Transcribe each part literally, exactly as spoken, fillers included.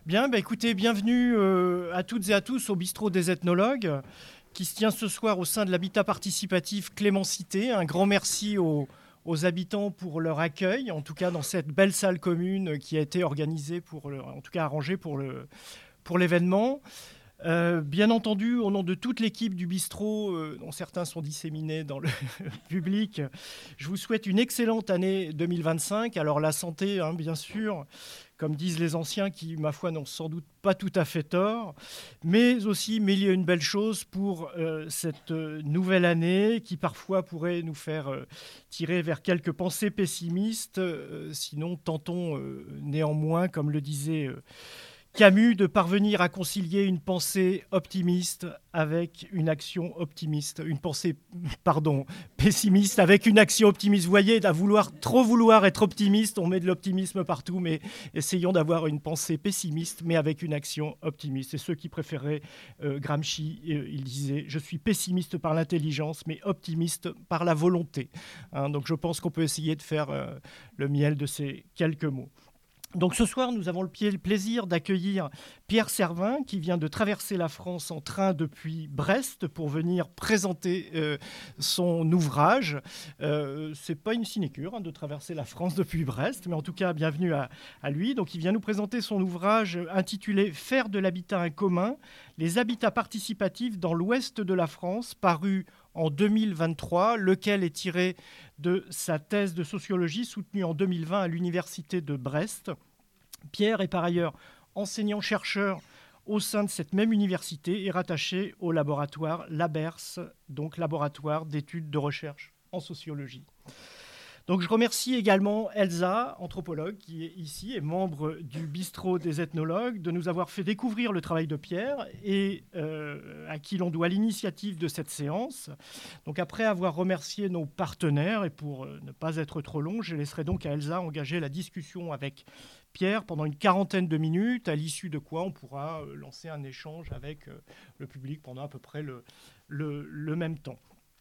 Bien, bah écoutez, bienvenue euh, à toutes et à tous au bistrot des ethnologues qui se tient ce soir au sein de l'habitat participatif Clémencité. Un grand merci aux, aux habitants pour leur accueil, en tout cas dans cette belle salle commune qui a été organisée, pour le, en tout cas arrangée pour, le, pour l'événement. Euh, bien entendu, au nom de toute l'équipe du bistrot, euh, dont certains sont disséminés dans le public, je vous souhaite une excellente année deux mille vingt-cinq. Alors la santé, hein, bien sûr, comme disent les anciens, qui, ma foi, n'ont sans doute pas tout à fait tort, mais aussi mille et une belles choses pour euh, cette euh, nouvelle année qui parfois pourrait nous faire euh, tirer vers quelques pensées pessimistes. Euh, sinon, tentons euh, néanmoins, comme le disait euh, Camus, de parvenir à concilier une pensée optimiste avec une action optimiste, une pensée, pardon, pessimiste avec une action optimiste. Vous voyez, à vouloir, trop vouloir être optimiste, on met de l'optimisme partout, mais essayons d'avoir une pensée pessimiste, mais avec une action optimiste. Et ceux qui préféraient euh, Gramsci, euh, il disait « Je suis pessimiste par l'intelligence, mais optimiste par la volonté hein ». Donc je pense qu'on peut essayer de faire euh, le miel de ces quelques mots. Donc ce soir, nous avons le plaisir d'accueillir Pierre Servin, qui vient de traverser la France en train depuis Brest pour venir présenter euh, son ouvrage. Euh, Ce n'est pas une sinécure hein, de traverser la France depuis Brest, mais en tout cas, bienvenue à, à lui. Donc il vient nous présenter son ouvrage intitulé « Faire de l'habitat un commun, les habitats participatifs dans l'ouest de la France », paru en deux mille vingt-trois, lequel est tiré de sa thèse de sociologie soutenue en deux mille vingt à l'université de Brest. Pierre est par ailleurs enseignant-chercheur au sein de cette même université et rattaché au laboratoire LABERS, donc laboratoire d'études de recherche en sociologie. Donc je remercie également Elsa, anthropologue, qui est ici et membre du bistrot des ethnologues, de nous avoir fait découvrir le travail de Pierre et euh, à qui l'on doit l'initiative de cette séance. Donc après avoir remercié nos partenaires, et pour euh, ne pas être trop long, je laisserai donc à Elsa engager la discussion avec Pierre pendant une quarantaine de minutes, à l'issue de quoi on pourra euh, lancer un échange avec euh, le public pendant à peu près le, le, le même temps.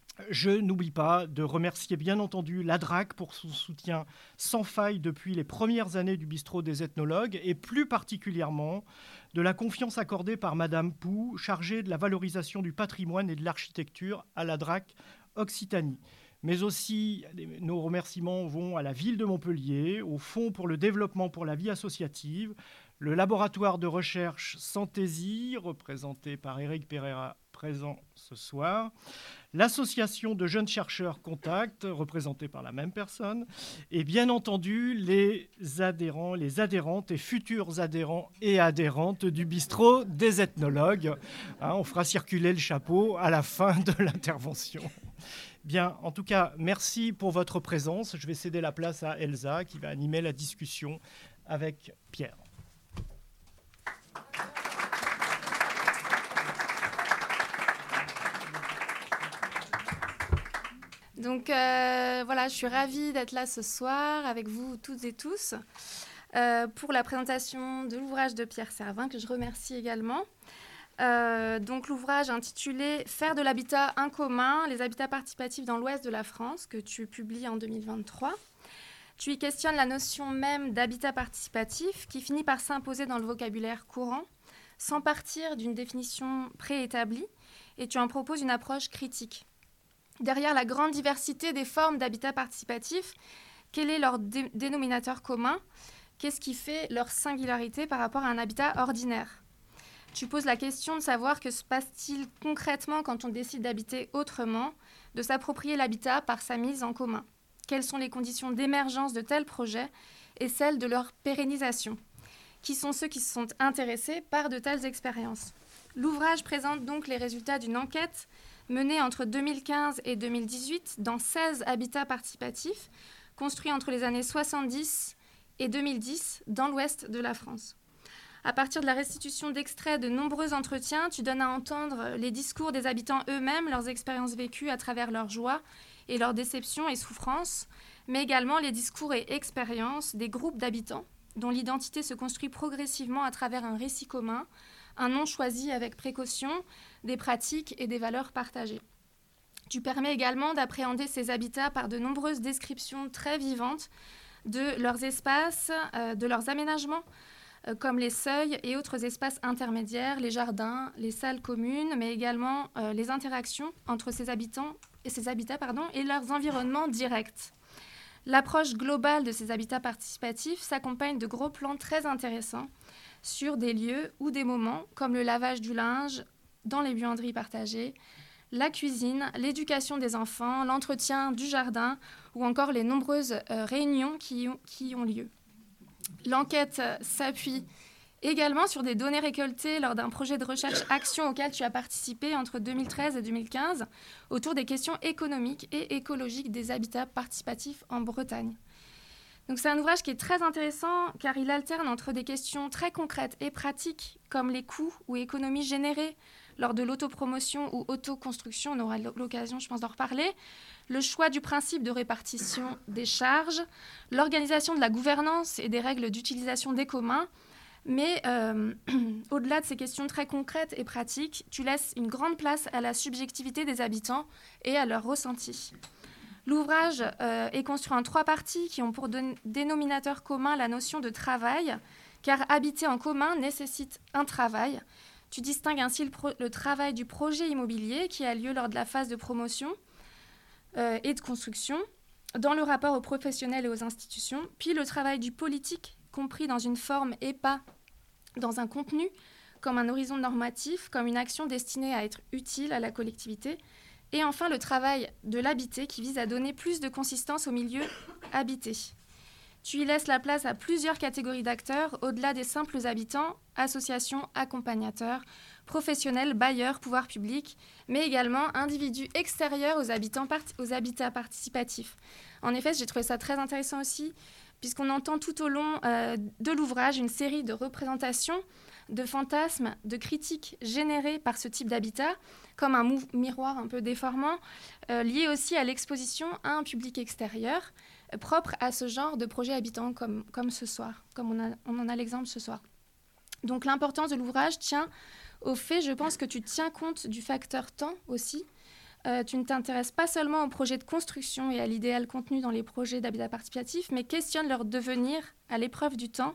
Je n'oublie pas de remercier bien entendu l'A D R A C pour son soutien sans faille depuis les premières années du bistrot des ethnologues et plus particulièrement de la confiance accordée par Madame Pou, chargée de la valorisation du patrimoine et de l'architecture à l'A D R A C Occitanie. Mais aussi, nos remerciements vont à la ville de Montpellier, au Fonds pour le développement pour la vie associative, le laboratoire de recherche Santésie, représenté par Éric Pereira, présent ce soir, l'association de jeunes chercheurs Contact, représentée par la même personne, et bien entendu les adhérents, les adhérentes et futurs adhérents et adhérentes du bistrot des ethnologues. Hein, on fera circuler le chapeau à la fin de l'intervention. Bien, en tout cas, merci pour votre présence. Je vais céder la place à Elsa qui va animer la discussion avec Pierre. Donc euh, voilà, je suis ravie d'être là ce soir avec vous toutes et tous euh, pour la présentation de l'ouvrage de Pierre Servin, que je remercie également. Euh, donc l'ouvrage intitulé « Faire de l'habitat un commun, les habitats participatifs dans l'ouest de la France » que tu publies en deux mille vingt-trois. Tu y questionnes la notion même d'habitat participatif qui finit par s'imposer dans le vocabulaire courant sans partir d'une définition préétablie et tu en proposes une approche critique. Derrière la grande diversité des formes d'habitat participatif, quel est leur dé- dénominateur commun ? Qu'est-ce qui fait leur singularité par rapport à un habitat ordinaire ? Tu poses la question de savoir que se passe-t-il concrètement quand on décide d'habiter autrement, de s'approprier l'habitat par sa mise en commun. Quelles sont les conditions d'émergence de tels projets et celles de leur pérennisation ? Qui sont ceux qui se sont intéressés par de telles expériences ? L'ouvrage présente donc les résultats d'une enquête menée entre deux mille quinze et deux mille dix-huit dans seize habitats participatifs construits entre les années soixante-dix et deux mille dix dans l'ouest de la France. À partir de la restitution d'extraits de nombreux entretiens, tu donnes à entendre les discours des habitants eux-mêmes, leurs expériences vécues à travers leurs joies et leurs déceptions et souffrances, mais également les discours et expériences des groupes d'habitants, dont l'identité se construit progressivement à travers un récit commun, un nom choisi avec précaution, des pratiques et des valeurs partagées. Tu permets également d'appréhender ces habitats par de nombreuses descriptions très vivantes de leurs espaces, euh, de leurs aménagements, euh, comme les seuils et autres espaces intermédiaires, les jardins, les salles communes, mais également euh, les interactions entre ces habitants et ces habitats pardon, et leurs environnements directs. L'approche globale de ces habitats participatifs s'accompagne de gros plans très intéressants sur des lieux ou des moments comme le lavage du linge dans les buanderies partagées, la cuisine, l'éducation des enfants, l'entretien du jardin ou encore les nombreuses euh, réunions qui, qui ont lieu. L'enquête euh, s'appuie également sur des données récoltées lors d'un projet de recherche-action auquel tu as participé entre deux mille treize et deux mille quinze autour des questions économiques et écologiques des habitats participatifs en Bretagne. Donc c'est un ouvrage qui est très intéressant car il alterne entre des questions très concrètes et pratiques comme les coûts ou économies générées lors de l'autopromotion ou autoconstruction, on aura l'occasion, je pense, d'en reparler, le choix du principe de répartition des charges, l'organisation de la gouvernance et des règles d'utilisation des communs. Mais euh, au-delà de ces questions très concrètes et pratiques, tu laisses une grande place à la subjectivité des habitants et à leur ressenti. L'ouvrage euh, est construit en trois parties qui ont pour de- dénominateur commun la notion de travail, car habiter en commun nécessite un travail. Tu distingues ainsi le, pro- le travail du projet immobilier qui a lieu lors de la phase de promotion euh, et de construction, dans le rapport aux professionnels et aux institutions, puis le travail du politique, compris dans une forme et pas dans un contenu, comme un horizon normatif, comme une action destinée à être utile à la collectivité, et enfin le travail de l'habité qui vise à donner plus de consistance au milieu habité. Tu y laisses la place à plusieurs catégories d'acteurs, au-delà des simples habitants, associations, accompagnateurs, professionnels, bailleurs, pouvoirs publics, mais également individus extérieurs aux, habitants part- aux habitats participatifs. En effet, j'ai trouvé ça très intéressant aussi, puisqu'on entend tout au long euh, de l'ouvrage une série de représentations, de fantasmes, de critiques générées par ce type d'habitat, comme un mou- miroir un peu déformant, euh, lié aussi à l'exposition à un public extérieur, euh, propre à ce genre de projet habitant comme, comme ce soir, comme on, a, on en a l'exemple ce soir. Donc l'importance de l'ouvrage tient au fait, je pense, que tu tiens compte du facteur temps aussi. Euh, tu ne t'intéresses pas seulement au projet de construction et à l'idéal contenu dans les projets d'habitat participatif, mais questionnes leur devenir à l'épreuve du temps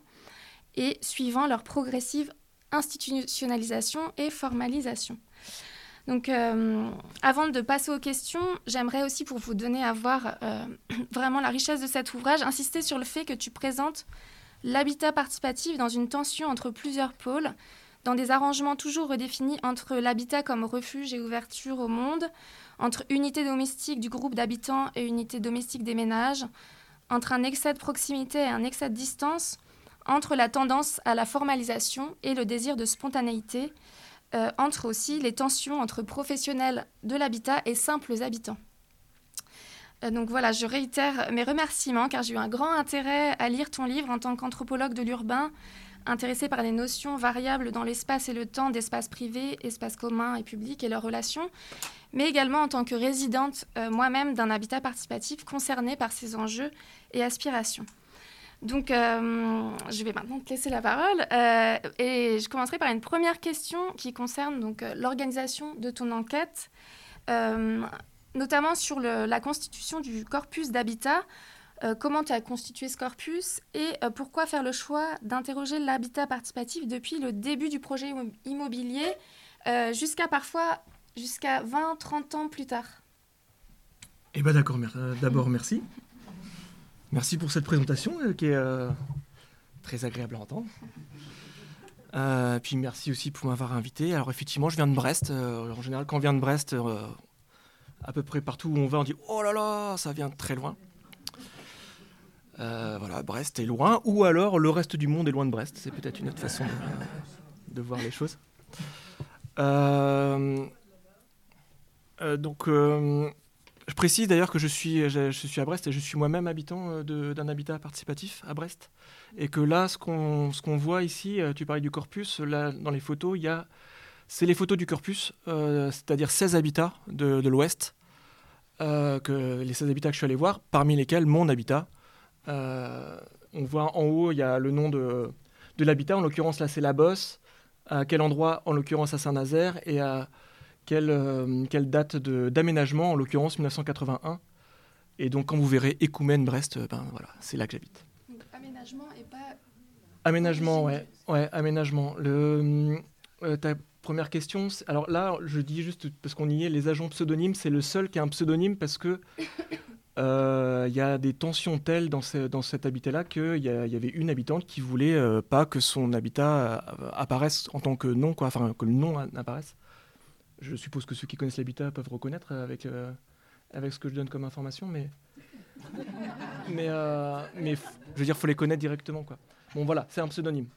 et suivant leur progressive institutionnalisation et formalisation. Donc, euh, avant de passer aux questions, j'aimerais aussi, pour vous donner à voir euh, vraiment la richesse de cet ouvrage, insister sur le fait que tu présentes l'habitat participatif dans une tension entre plusieurs pôles, dans des arrangements toujours redéfinis entre l'habitat comme refuge et ouverture au monde, entre unité domestique du groupe d'habitants et unité domestique des ménages, entre un excès de proximité et un excès de distance, entre la tendance à la formalisation et le désir de spontanéité, euh, entre aussi les tensions entre professionnels de l'habitat et simples habitants. Euh, donc voilà, je réitère mes remerciements car j'ai eu un grand intérêt à lire ton livre en tant qu'anthropologue de l'urbain, intéressée par les notions variables dans l'espace et le temps d'espace privé, espace commun et public et leurs relations, mais également en tant que résidente euh, moi-même d'un habitat participatif concernée par ces enjeux et aspirations. Donc, euh, je vais maintenant te laisser la parole euh, et je commencerai par une première question qui concerne donc, euh, l'organisation de ton enquête, euh, notamment sur le, la constitution du corpus d'habitat. Euh, comment tu as constitué ce corpus et euh, pourquoi faire le choix d'interroger l'habitat participatif depuis le début du projet immobilier euh, jusqu'à parfois jusqu'à vingt, trente ans plus tard? Eh bien d'accord, mer- euh, d'abord merci. Merci pour cette présentation euh, qui est euh, très agréable à entendre. Euh, puis merci aussi pour m'avoir invité. Alors effectivement, je viens de Brest. Euh, en général, quand on vient de Brest, euh, à peu près partout où on va, on dit « Oh là là, ça vient de très loin ». Euh, voilà, Brest est loin, ou alors le reste du monde est loin de Brest. C'est peut-être une autre façon de, de voir les choses. Euh, euh, donc, euh, je précise d'ailleurs que je suis, je, je suis à Brest et je suis moi-même habitant de, d'un habitat participatif à Brest. Et que là, ce qu'on, ce qu'on voit ici, tu parlais du corpus, là, dans les photos, il y a, c'est les photos du corpus, euh, c'est-à-dire seize habitats de, de l'Ouest, euh, que, les seize habitats que je suis allé voir, parmi lesquels mon habitat. Euh, on voit en haut, il y a le nom de, de l'habitat. En l'occurrence, là, c'est la Bosse. À quel endroit, en l'occurrence, à Saint-Nazaire. Et à quelle, euh, quelle date de, d'aménagement, en l'occurrence, dix-neuf cent quatre-vingt-un. Et donc, quand vous verrez Écoumène, Brest, ben, voilà, c'est là que j'habite. Donc, aménagement et pas Aménagement, ouais. Ouais, aménagement. Le, euh, ta première question, c'est- alors là, je dis juste parce qu'on y est, les agents pseudonymes, c'est le seul qui a un pseudonyme parce que euh, il y a des tensions telles dans, ce- dans cet habitat-là qu'il y, a- il y avait une habitante qui voulait euh, pas que son habitat euh, apparaisse en tant que nom, quoi, enfin que le nom a- apparaisse. Je suppose que ceux qui connaissent l'habitat peuvent reconnaître avec, euh, avec ce que je donne comme information, mais mais euh, mais f- je veux dire, faut les connaître directement, quoi. Bon, voilà, c'est un pseudonyme.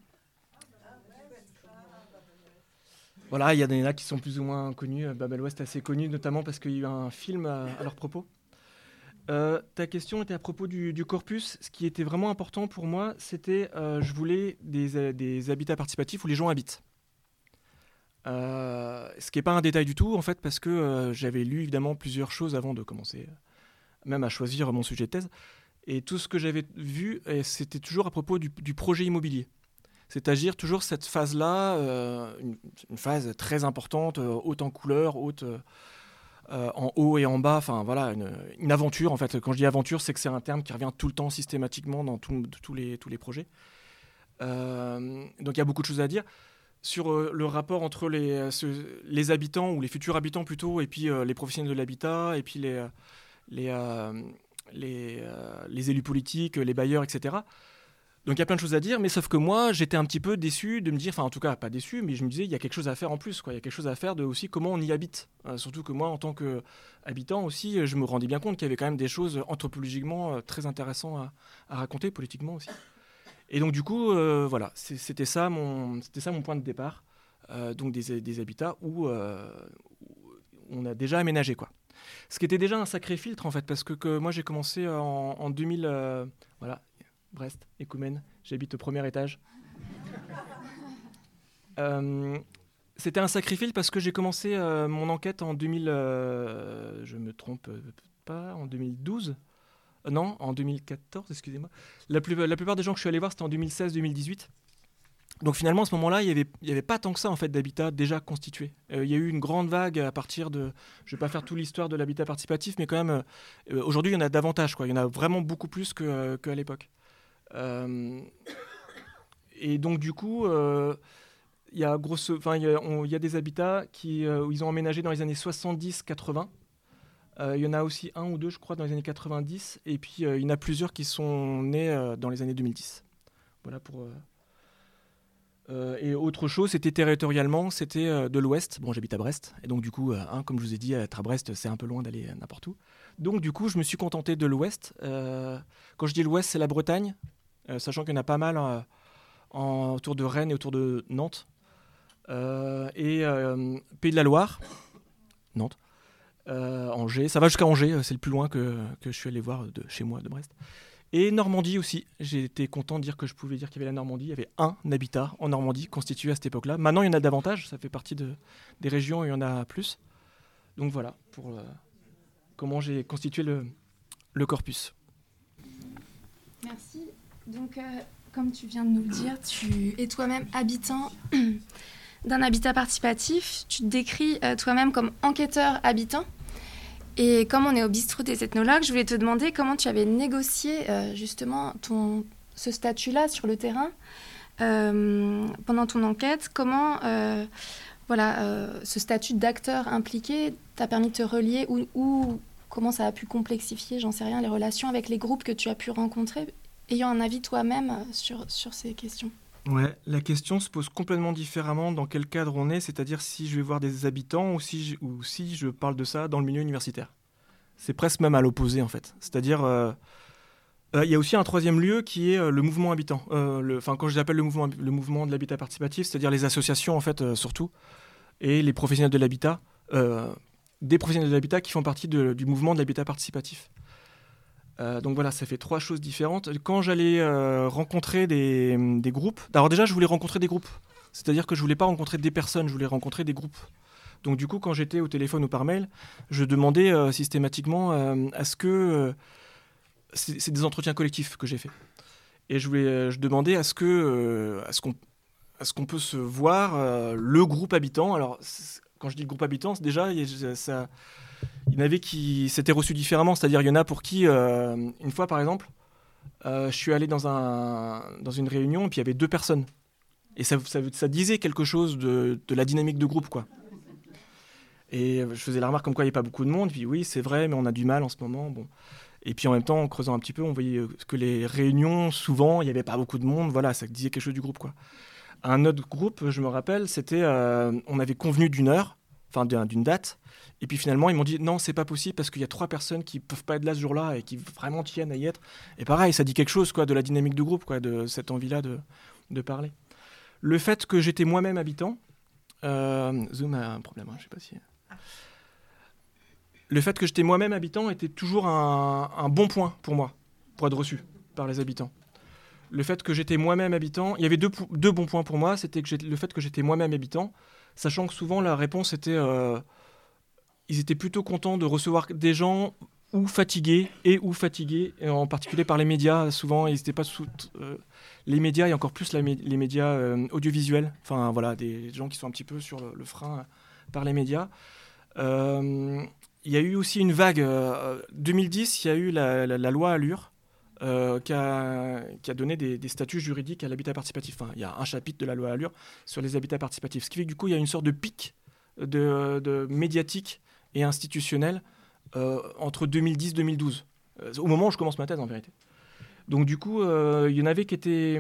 Voilà, il y en a là qui sont plus ou moins connus. Euh, Babel West est assez connu, notamment parce qu'il y a eu un film à, à leur propos. Euh, ta question était à propos du, du corpus. Ce qui était vraiment important pour moi, c'était euh, je voulais des, euh, des habitats participatifs où les gens habitent. Euh, ce qui n'est pas un détail du tout, en fait, parce que euh, j'avais lu évidemment plusieurs choses avant de commencer, même à choisir mon sujet de thèse. Et tout ce que j'avais vu, et c'était toujours à propos du, du projet immobilier. C'est-à-dire toujours cette phase-là, euh, une, une phase très importante, euh, haute en couleur, haute euh, euh, en haut et en bas, enfin voilà, une, une aventure en fait. Quand je dis aventure, c'est que c'est un terme qui revient tout le temps systématiquement dans tout- tous les, tous les projets. Euh, donc il y a beaucoup de choses à dire. Sur euh, le rapport entre les, euh, ce- les habitants, ou les futurs habitants plutôt, et puis euh, les professionnels de l'habitat, et puis les, euh, les, euh, les, euh, les élus politiques, les bailleurs, et cetera. Donc il y a plein de choses à dire, mais sauf que moi, j'étais un petit peu déçu de me dire, enfin en tout cas pas déçu, mais je me disais, il y a quelque chose à faire en plus, quoi. Il y a quelque chose à faire de aussi comment on y habite. Euh, surtout que moi, en tant qu'habitant aussi, je me rendais bien compte qu'il y avait quand même des choses anthropologiquement euh, très intéressantes à, à raconter, politiquement aussi. Et donc du coup, euh, voilà, c'est- c'était ça, mon, c'était ça mon point de départ. Euh, donc des, des habitats où, euh, où on a déjà aménagé, quoi. Ce qui était déjà un sacré filtre en fait, parce que, que moi j'ai commencé en, en deux mille, euh, voilà, Brest, Écoumène, j'habite au premier étage. Euh, C'était un sacré filtre parce que j'ai commencé euh, mon enquête en deux mille, euh, je me trompe euh, pas, en deux mille douze. Euh, non, en deux mille quatorze, excusez-moi. La, plus- la plupart des gens que je suis allé voir, c'était en deux mille seize deux mille dix-huit. Donc finalement, à ce moment-là, il n'y avait, il y avait pas tant que ça en fait, d'habitat déjà constitué. Euh, il y a eu une grande vague à partir de... Je ne vais pas faire toute l'histoire de l'habitat participatif, mais quand même, euh, aujourd'hui, il y en a davantage, quoi. Il y en a vraiment beaucoup plus que, euh, qu'à l'époque. Euh, et donc, du coup, euh, il y a grosse, enfin, il y a, on- il y a des habitats qui, euh, où ils ont emménagé dans les années soixante-dix quatre-vingts. Euh, il y en a aussi un ou deux, je crois, dans les années quatre-vingt-dix. Et puis, euh, il y en a plusieurs qui sont nés euh, dans les années deux mille dix. Voilà pour... euh, Euh, et autre chose, c'était territorialement, c'était euh, de l'ouest. Bon, j'habite à Brest, et donc du coup, euh, hein, comme je vous ai dit, être à Brest, c'est un peu loin d'aller euh, n'importe où. Donc du coup, je me suis contenté de l'ouest. Euh, quand je dis l'ouest, c'est la Bretagne, euh, sachant qu'il y en a pas mal euh, en- autour de Rennes et autour de Nantes. Euh, et euh, Pays de la Loire, Nantes, euh, Angers, ça va jusqu'à Angers, euh, c'est le plus loin que, que je suis allé voir de chez moi, de Brest. Et Normandie aussi. J'ai été content de dire que je pouvais dire qu'il y avait la Normandie. Il y avait un habitat en Normandie constitué à cette époque-là. Maintenant, il y en a davantage. Ça fait partie de, des régions où il y en a plus. Donc voilà pour euh, comment j'ai constitué le, le corpus. Merci. Donc, euh, comme tu viens de nous le dire, tu es toi-même habitant d'un habitat participatif. Tu te décris euh, toi-même comme enquêteur habitant. Et comme on est au bistrot des ethnologues, je voulais te demander comment tu avais négocié euh, justement ton, ce statut-là sur le terrain euh, pendant ton enquête. Comment euh, voilà, euh, ce statut d'acteur impliqué t'a permis de te relier ou, ou comment ça a pu complexifier, j'en sais rien, les relations avec les groupes que tu as pu rencontrer, ayant un avis toi-même sur, sur ces questions. Ouais, la question se pose complètement différemment dans quel cadre on est, c'est-à-dire si je vais voir des habitants ou si je, ou si je parle de ça dans le milieu universitaire. C'est presque même à l'opposé en fait. C'est-à-dire, euh, euh, il y a aussi un troisième lieu qui est euh, le mouvement habitant. Euh, le, enfin, quand je l'appelle le mouvement, le mouvement de l'habitat participatif, c'est-à-dire les associations en fait euh, surtout, et les professionnels de l'habitat, euh, des professionnels de l'habitat qui font partie de, du mouvement de l'habitat participatif. Euh, donc voilà, ça fait trois choses différentes. Quand j'allais euh, rencontrer des, des groupes, alors déjà je voulais rencontrer des groupes, c'est-à-dire que je voulais pas rencontrer des personnes, je voulais rencontrer des groupes. Donc du coup, quand j'étais au téléphone ou par mail, je demandais euh, systématiquement euh, à ce que euh, c'est, c'est des entretiens collectifs que j'ai fait, et je voulais, euh, je demandais à ce que euh, à ce qu'on à ce qu'on peut se voir euh, le groupe habitant. Alors c'est, quand je dis le groupe habitant, c'est déjà y a, ça il y en avait qui s'étaient reçus différemment, c'est-à-dire il y en a pour qui, euh, une fois par exemple, euh, je suis allé dans, un, dans une réunion et puis il y avait deux personnes. Et ça, ça, ça disait quelque chose de, de la dynamique de groupe, quoi. Et je faisais la remarque comme quoi il n'y a pas beaucoup de monde. Puis oui, c'est vrai, mais on a du mal en ce moment. Bon. Et puis en même temps, en creusant un petit peu, on voyait que les réunions, souvent, il n'y avait pas beaucoup de monde. Voilà, ça disait quelque chose du groupe, quoi. Un autre groupe, je me rappelle, c'était, euh, on avait convenu d'une heure, enfin d'une date. Et puis finalement, ils m'ont dit non, c'est pas possible parce qu'il y a trois personnes qui peuvent pas être là ce jour-là et qui vraiment tiennent à y être. Et pareil, ça dit quelque chose, quoi, de la dynamique du groupe, quoi, de cette envie-là de, de parler. Le fait que j'étais moi-même habitant, euh, Zoom a un problème, hein, je sais pas si. Le fait que j'étais moi-même habitant était toujours un, un bon point pour moi, pour être reçu par les habitants. Le fait que j'étais moi-même habitant, il y avait deux, deux bons points pour moi, c'était que j'ai, le fait que j'étais moi-même habitant, sachant que souvent la réponse était, euh, ils étaient plutôt contents de recevoir des gens ou fatigués et ou fatigués, et en particulier par les médias. Souvent, ils n'étaient pas sous euh, les médias et encore plus la, les médias euh, audiovisuels. Enfin voilà, des gens qui sont un petit peu sur le, le frein par les médias. Euh, Il y a eu aussi une vague. Euh, deux mille dix, il y a eu la, la, la loi Allure euh, qui, a, qui a donné des, des statuts juridiques à l'habitat participatif. Enfin, il y a un chapitre de la loi Allure sur les habitats participatifs. Ce qui fait que du coup, il y a une sorte de pic de, de médiatique et institutionnel euh, entre deux mille dix et deux mille douze, euh, au moment où je commence ma thèse en vérité. Donc du coup, euh, il y en avait qui étaient...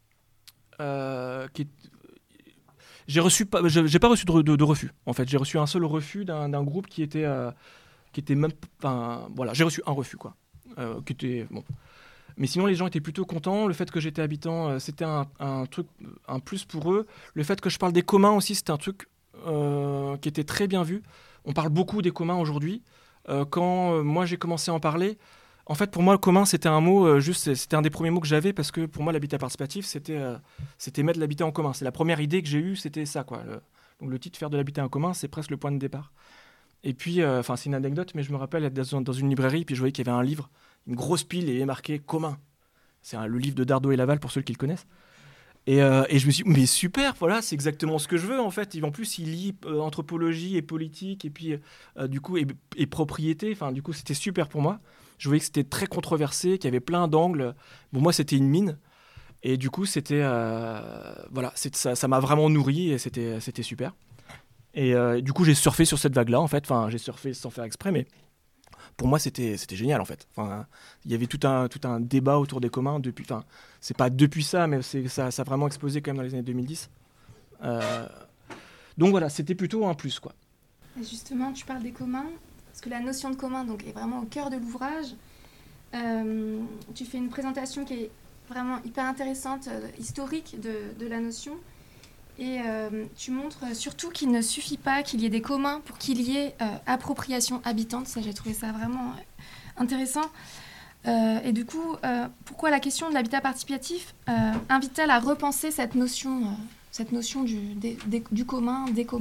Euh, qui, J'ai reçu pas, j'ai pas reçu de, de, de refus. En fait, j'ai reçu un seul refus d'un, d'un groupe qui était, euh, qui était même, enfin, voilà, j'ai reçu un refus quoi, euh, qui était bon. Mais sinon, les gens étaient plutôt contents. Le fait que j'étais habitant, euh, c'était un, un truc, un plus pour eux. Le fait que je parle des communs aussi, c'était un truc euh, qui était très bien vu. On parle beaucoup des communs aujourd'hui. Euh, quand euh, moi j'ai commencé à en parler. En fait, pour moi, le commun, c'était un mot, euh, juste, c'était un des premiers mots que j'avais parce que pour moi, l'habitat participatif, c'était, euh, c'était mettre l'habitat en commun. C'est la première idée que j'ai eue, c'était ça, quoi. Le, donc le titre, faire de l'habitat en commun, c'est presque le point de départ. Et puis, enfin, euh, c'est une anecdote, mais je me rappelle être dans, dans une librairie, puis je voyais qu'il y avait un livre, une grosse pile, et il est marqué commun. C'est un, le livre de Dardot et Laval pour ceux qui le connaissent. Et, euh, et je me suis dit, mais super, voilà, c'est exactement ce que je veux en fait. Et en plus, il lit euh, anthropologie et politique, et puis euh, du coup, et, et propriété. Enfin, du coup, c'était super pour moi. Je voyais que c'était très controversé, qu'il y avait plein d'angles. Bon, moi, c'était une mine. Et du coup, c'était, euh, voilà, c'est, ça, ça m'a vraiment nourri et c'était, c'était super. Et euh, du coup, j'ai surfé sur cette vague-là, en fait. Enfin, j'ai surfé sans faire exprès, mais pour moi, c'était, c'était génial, en fait. Enfin, il y avait tout un, tout un débat autour des communs depuis. Enfin, c'est pas depuis ça, mais c'est, ça, ça a vraiment explosé quand même dans les années deux mille dix. Euh, donc voilà, c'était plutôt un plus, quoi. Et justement, tu parles des communs, parce que la notion de commun donc, est vraiment au cœur de l'ouvrage. Euh, tu fais une présentation qui est vraiment hyper intéressante, euh, historique de, de la notion. Et euh, tu montres surtout qu'il ne suffit pas qu'il y ait des communs pour qu'il y ait euh, appropriation habitante. Ça, j'ai trouvé ça vraiment intéressant. Euh, et du coup, euh, pourquoi la question de l'habitat participatif euh, invite-t-elle à repenser cette notion, euh, cette notion du, des, des, du commun, des communs ?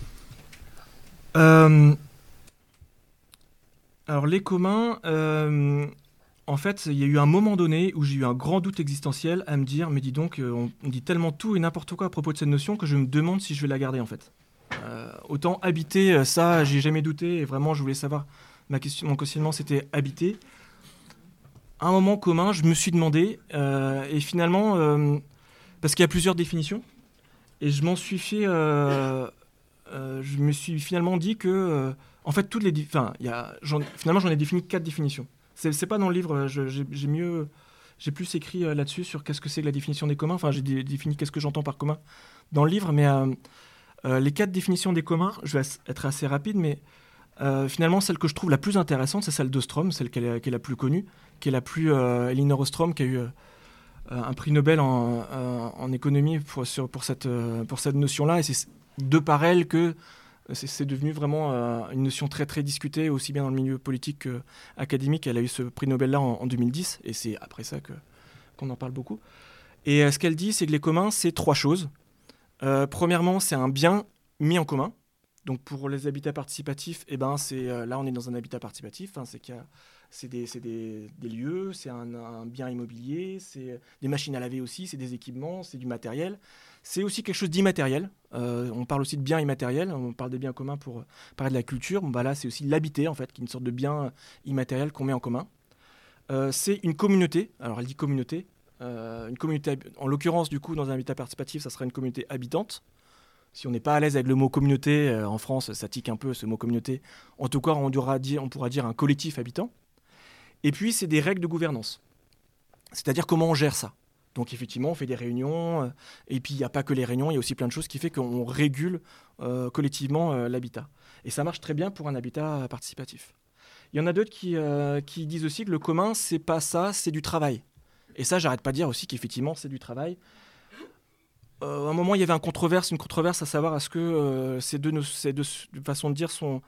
euh, Alors, les communs... Euh... En fait, il y a eu un moment donné où j'ai eu un grand doute existentiel à me dire, mais dis donc, on dit tellement tout et n'importe quoi à propos de cette notion que je me demande si je vais la garder en fait. Euh, autant habiter, ça, j'ai jamais douté et vraiment, je voulais savoir. Ma question, mon questionnement, c'était habiter. À un moment commun, je me suis demandé euh, et finalement, euh, parce qu'il y a plusieurs définitions, et je m'en suis fait, euh, euh, je me suis finalement dit que, euh, en fait, toutes les, enfin, il y a, j'en, finalement, j'en ai défini quatre définitions. C'est, c'est pas dans le livre, je, j'ai, j'ai mieux, j'ai plus écrit euh, là-dessus sur qu'est-ce que c'est que la définition des communs. Enfin, j'ai dé, défini qu'est-ce que j'entends par commun dans le livre, mais euh, euh, les quatre définitions des communs, je vais être assez rapide, mais euh, finalement, celle que je trouve la plus intéressante, c'est celle d'Ostrom, celle qui est, qui est la plus connue, qui est la plus euh, Elinor Ostrom, qui a eu euh, un prix Nobel en, en, en économie pour, sur, pour, cette, euh, pour cette notion-là, et c'est de par elle que C'est, c'est devenu vraiment euh, une notion très très discutée, aussi bien dans le milieu politique qu'académique. Elle a eu ce prix Nobel-là en, en deux mille dix, et c'est après ça que, qu'on en parle beaucoup. Et euh, ce qu'elle dit, c'est que les communs, c'est trois choses. Euh, premièrement, c'est un bien mis en commun. Donc pour les habitats participatifs, eh ben, c'est, euh, là on est dans un habitat participatif, hein, c'est, qu'il y a, c'est, des, c'est des, des lieux, c'est un, un bien immobilier, c'est des machines à laver aussi, c'est des équipements, c'est du matériel. C'est aussi quelque chose d'immatériel. Euh, on parle aussi de biens immatériels. On parle des biens communs pour parler de la culture. Bon, bah là, c'est aussi l'habiter, en fait, qui est une sorte de bien immatériel qu'on met en commun. euh, c'est une communauté. Alors elle dit communauté. Euh, une communauté, en l'occurrence, du coup, dans un habitat participatif, ça serait une communauté habitante. Si on n'est pas à l'aise avec le mot communauté, euh, en France, ça tique un peu ce mot communauté. En tout cas, on, durera dire, on pourra dire un collectif habitant. Et puis, c'est des règles de gouvernance. C'est-à-dire comment on gère ça. Donc, effectivement, on fait des réunions. Euh, et puis, il n'y a pas que les réunions, il y a aussi plein de choses qui font qu'on régule euh, collectivement euh, l'habitat. Et ça marche très bien pour un habitat participatif. Il y en a d'autres qui, euh, qui disent aussi que le commun, c'est pas ça, c'est du travail. Et ça, j'arrête pas de dire aussi qu'effectivement, c'est du travail. Euh, à un moment, il y avait un controverse, une controverse à savoir est-ce que euh, ces, deux, ces deux façons de dire sont,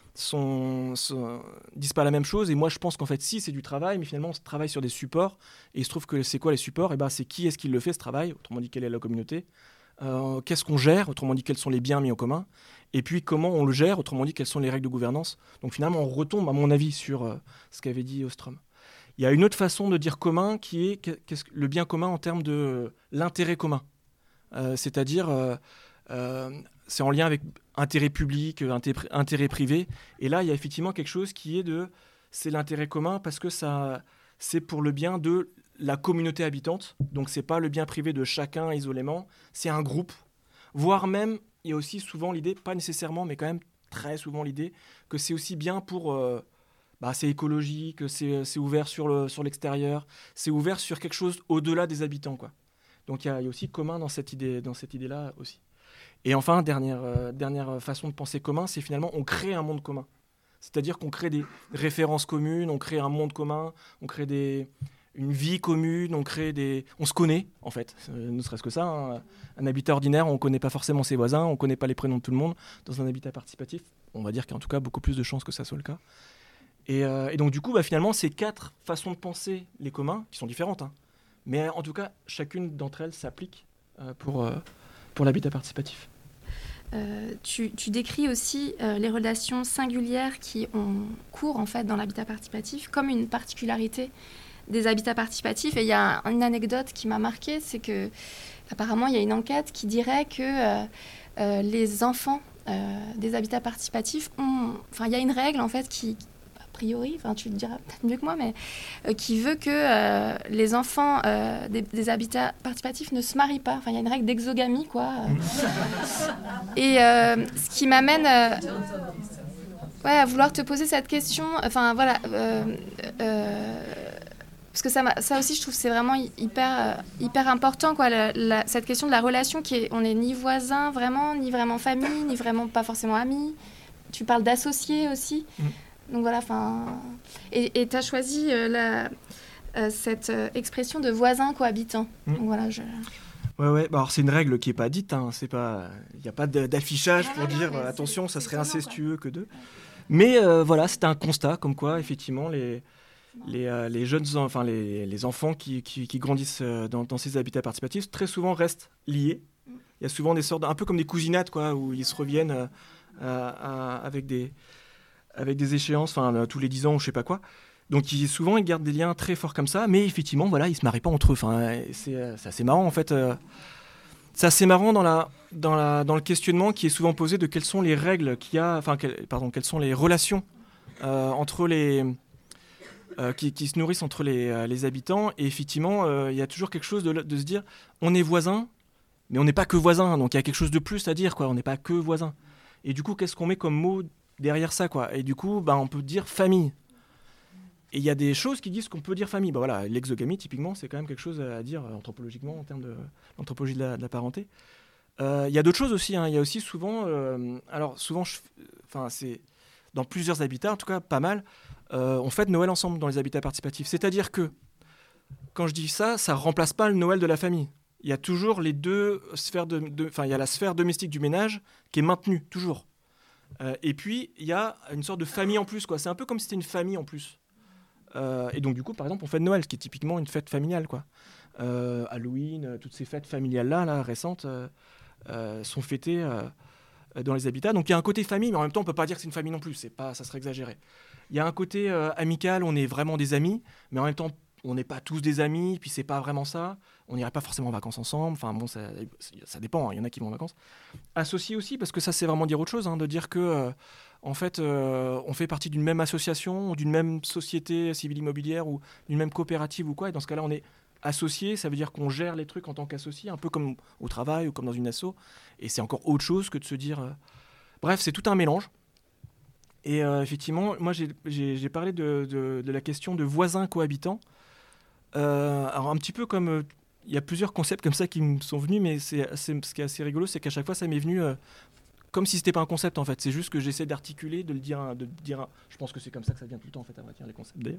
sont, sont, disent pas la même chose. Et moi, je pense qu'en fait, si, c'est du travail, mais finalement, on travaille sur des supports. Et il se trouve que c'est quoi les supports ? Et ben, c'est qui est-ce qui le fait, ce travail ? Autrement dit, quelle est la communauté ? euh, Qu'est-ce qu'on gère ? Autrement dit, quels sont les biens mis en commun ? Et puis, comment on le gère ? Autrement dit, quelles sont les règles de gouvernance ? Donc finalement, on retombe, à mon avis, sur euh, ce qu'avait dit Ostrom. Il y a une autre façon de dire commun qui est qu'est-ce que le bien commun en termes de euh, l'intérêt commun. Euh, c'est-à-dire, euh, euh, c'est en lien avec intérêt public, intérêt, intérêt privé. Et là, il y a effectivement quelque chose qui est de... C'est l'intérêt commun parce que ça, c'est pour le bien de la communauté habitante. Donc, ce n'est pas le bien privé de chacun isolément. C'est un groupe. Voire même, il y a aussi souvent l'idée, pas nécessairement, mais quand même très souvent l'idée, que c'est aussi bien pour... Euh, Bah, c'est écologique, c'est, c'est ouvert sur, le, sur l'extérieur, c'est ouvert sur quelque chose au-delà des habitants, quoi. Donc il y, y a aussi commun dans cette, idée, dans cette idée-là aussi. Et enfin, dernière, euh, dernière façon de penser commun, c'est finalement on crée un monde commun. C'est-à-dire qu'on crée des références communes, on crée un monde commun, on crée des, une vie commune, on crée des... On se connaît, en fait, euh, ne serait-ce que ça. Hein. Un habitat ordinaire, on ne connaît pas forcément ses voisins, on ne connaît pas les prénoms de tout le monde. Dans un habitat participatif, on va dire qu'il y a en tout cas beaucoup plus de chances que ça soit le cas. Et, euh, et donc, du coup, bah, finalement, ces quatre façons de penser les communs, qui sont différentes, hein, mais en tout cas, chacune d'entre elles s'applique euh, pour, euh, pour l'habitat participatif. Euh, tu, tu décris aussi euh, les relations singulières qui ont cours en fait, dans l'habitat participatif comme une particularité des habitats participatifs. Et il y a un, une anecdote qui m'a marquée, c'est qu'apparemment, il y a une enquête qui dirait que euh, euh, les enfants euh, des habitats participatifs ont... Enfin, il y a une règle, en fait, qui... priori, enfin tu le diras peut-être mieux que moi, mais euh, qui veut que euh, les enfants euh, des, des habitats participatifs ne se marient pas. Enfin, il y a une règle d'exogamie, quoi. Et euh, ce qui m'amène euh, ouais, à vouloir te poser cette question. Enfin, voilà. Euh, euh, parce que ça, ça aussi, je trouve que c'est vraiment hyper, hyper important, quoi, la, la, cette question de la relation qui est... On n'est ni voisins, vraiment, ni vraiment famille, ni vraiment pas forcément amis. Tu parles d'associés aussi. Mm. Donc voilà, enfin, et tu as choisi euh, la, euh, cette euh, expression de voisin cohabitant. Mmh. Donc voilà, je... Ouais, ouais. Bah alors c'est une règle qui est pas dite, hein. C'est pas, il n'y a pas d'affichage pour dire euh, attention, ça serait incestueux que deux. Mais euh, voilà, c'était un constat comme quoi effectivement les les, euh, les jeunes, enfin les, les enfants qui, qui, qui grandissent dans, dans ces habitats participatifs très souvent restent liés. Mmh. Il y a souvent des sortes, un peu comme des cousinats, quoi, où ils se reviennent euh, à, à, avec des avec des échéances, enfin tous les dix ans ou je sais pas quoi. Donc ils, souvent ils gardent des liens très forts comme ça, mais effectivement voilà, ils se marient pas entre eux. Enfin, c'est, c'est assez marrant en fait. Euh, c'est assez marrant dans la dans la dans le questionnement qui est souvent posé de quelles sont les règles qu'il y a, enfin quelles, pardon, quelles sont les relations euh, entre les euh, qui, qui se nourrissent entre les euh, les habitants. Et effectivement, euh, il y a toujours quelque chose de, de se dire, on est voisins, mais on n'est pas que voisins. Donc il y a quelque chose de plus à dire, quoi. On n'est pas que voisins. Et du coup, qu'est-ce qu'on met comme mot derrière ça, quoi. Et du coup, bah, on peut dire famille. Et il y a des choses qui disent qu'on peut dire famille. Bah, voilà, l'exogamie, typiquement, c'est quand même quelque chose à dire anthropologiquement, en termes de l'anthropologie de la, de la parenté. Il euh, y a d'autres choses aussi. Il hein. y a aussi souvent... Euh, alors, souvent, enfin, c'est dans plusieurs habitats, en tout cas, pas mal, euh, on fête Noël ensemble dans les habitats participatifs. C'est-à-dire que, quand je dis ça, ça ne remplace pas le Noël de la famille. Il y a toujours les deux sphères de... Enfin, il y a la sphère domestique du ménage qui est maintenue, toujours. Euh, et puis, il y a une sorte de famille en plus, quoi. C'est un peu comme si c'était une famille en plus. Euh, et donc, du coup, par exemple, on fête Noël, qui est typiquement une fête familiale, quoi. Euh, Halloween, euh, toutes ces fêtes familiales-là, là, récentes, euh, euh, sont fêtées euh, dans les habitats. Donc, il y a un côté famille, mais en même temps, on ne peut pas dire que c'est une famille non plus. C'est pas, ça serait exagéré. Il y a un côté euh, amical, on est vraiment des amis, mais en même temps, on n'est pas tous des amis, puis c'est pas vraiment ça. On n'irait pas forcément en vacances ensemble. Enfin bon, ça, ça dépend. Il hein, y en a qui vont en vacances. Associés aussi, parce que ça, c'est vraiment dire autre chose, hein, de dire que, euh, en fait, euh, on fait partie d'une même association, d'une même société civile immobilière ou d'une même coopérative ou quoi. Et dans ce cas-là, on est associés. Ça veut dire qu'on gère les trucs en tant qu'associés, un peu comme au travail ou comme dans une asso. Et c'est encore autre chose que de se dire. Euh... Bref, c'est tout un mélange. Et euh, effectivement, moi, j'ai, j'ai, j'ai parlé de, de, de la question de voisins cohabitants. Euh, alors, un petit peu comme... Euh, il y a plusieurs concepts comme ça qui me sont venus, mais c'est, c'est, ce qui est assez rigolo, c'est qu'à chaque fois, ça m'est venu euh, comme si c'était pas un concept, en fait. C'est juste que j'essaie d'articuler, de le dire... De dire je pense que c'est comme ça que ça vient tout le temps, en fait, à vrai dire, les concepts, d'ailleurs.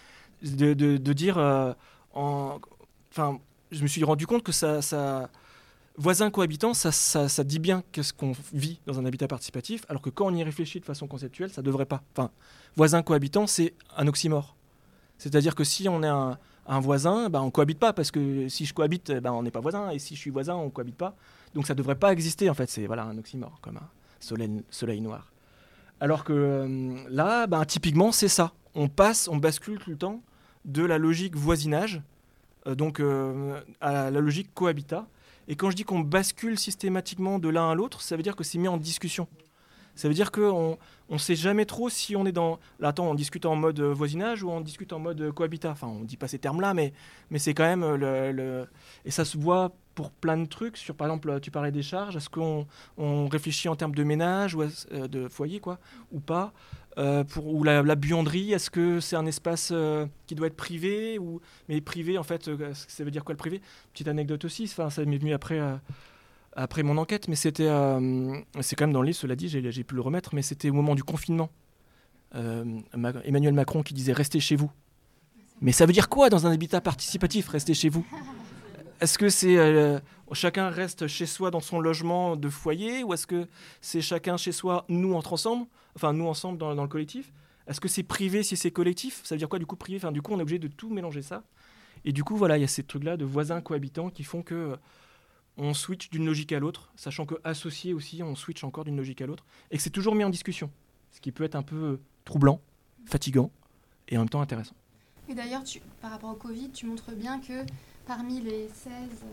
De, de, de dire... Euh, en, enfin, je me suis rendu compte que ça... ça voisins cohabitants, ça, ça, ça dit bien qu'est-ce qu'on vit dans un habitat participatif, alors que quand on y réfléchit de façon conceptuelle, ça ne devrait pas. Enfin, voisins cohabitants, c'est un oxymore. C'est-à-dire que si on est un, un voisin, ben on ne cohabite pas, parce que si je cohabite, ben on n'est pas voisin, et si je suis voisin, on ne cohabite pas. Donc ça ne devrait pas exister, en fait. C'est voilà, un oxymore, comme un soleil, soleil noir. Alors que euh, là, ben, typiquement, c'est ça. On passe, on bascule tout le temps de la logique voisinage, euh, donc euh, à la logique cohabitat. Et quand je dis qu'on bascule systématiquement de l'un à l'autre, ça veut dire que c'est mis en discussion. Ça veut dire qu'on ne sait jamais trop si on est dans... Là, attends, on discute en mode voisinage ou on discute en mode cohabitat. Enfin, on ne dit pas ces termes-là, mais, mais c'est quand même... Le, le... Et ça se voit pour plein de trucs. Sur, par exemple, tu parlais des charges. Est-ce qu'on on réfléchit en termes de ménage ou euh, de foyer, quoi, ou pas euh, pour, ou la, la buanderie, est-ce que c'est un espace euh, qui doit être privé ou... Mais privé, en fait, euh, ça veut dire quoi le privé? Petite anecdote aussi, enfin, ça m'est venu après, euh, après mon enquête, mais c'était... Euh, c'est quand même dans le livre, cela dit, j'ai, j'ai pu le remettre, mais c'était au moment du confinement. Euh, Ma- Emmanuel Macron qui disait « Restez chez vous ». Mais ça veut dire quoi dans un habitat participatif, rester chez vous? Est-ce que c'est euh, chacun reste chez soi dans son logement de foyer, ou est-ce que c'est chacun chez soi, nous entre ensemble, enfin nous ensemble dans, dans le collectif? Est-ce que c'est privé si c'est collectif? Ça veut dire quoi du coup privé? Enfin, du coup on est obligé de tout mélanger ça. Et du coup voilà, il y a ces trucs-là de voisins cohabitants qui font que euh, on switch d'une logique à l'autre, sachant que associé aussi, on switch encore d'une logique à l'autre, et que c'est toujours mis en discussion, ce qui peut être un peu euh, troublant, fatigant, et en même temps intéressant. Et d'ailleurs, tu, par rapport au Covid, tu montres bien que parmi les seize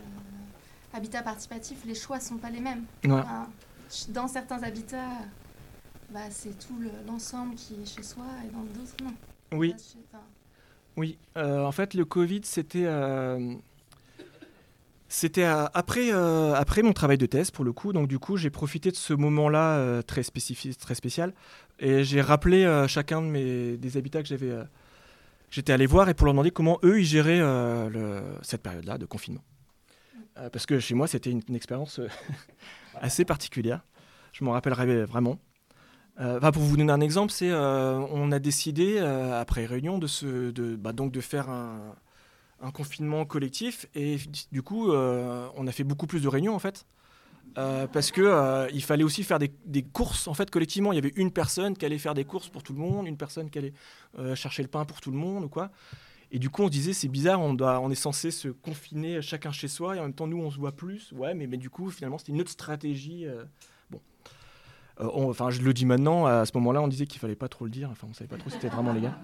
euh, habitats participatifs, les choix ne sont pas les mêmes. Ouais. Enfin, dans certains habitats, bah, c'est tout le, l'ensemble qui est chez soi, et dans d'autres, non. Oui, Chez, enfin, oui. Euh, en fait, le Covid, c'était... Euh, c'était euh, après, euh, après mon travail de thèse, pour le coup. Donc, du coup, j'ai profité de ce moment-là euh, très, spécifique, très spécial. Et j'ai rappelé euh, chacun de mes, des habitats que j'avais... Euh, J'étais allé voir et pour leur demander comment eux, ils géraient euh, le, cette période-là de confinement. Euh, parce que chez moi, c'était une, une expérience euh, assez particulière. Je m'en rappellerai vraiment. Euh, bah, pour vous donner un exemple, c'est euh, on a décidé, euh, après réunion, de, se, de, bah, donc de faire un, un confinement collectif. Et du coup, euh, on a fait beaucoup plus de réunions, en fait. Euh, parce que euh, il fallait aussi faire des, des courses en fait collectivement. Il y avait une personne qui allait faire des courses pour tout le monde, une personne qui allait euh, chercher le pain pour tout le monde ou quoi. Et du coup on se disait c'est bizarre, on doit, on est censé se confiner chacun chez soi et en même temps nous on se voit plus. Ouais, mais mais du coup finalement c'était une autre stratégie. Euh, bon, euh, on, enfin je le dis maintenant. À ce moment-là on disait qu'il fallait pas trop le dire. Enfin on savait pas trop si c'était vraiment légal.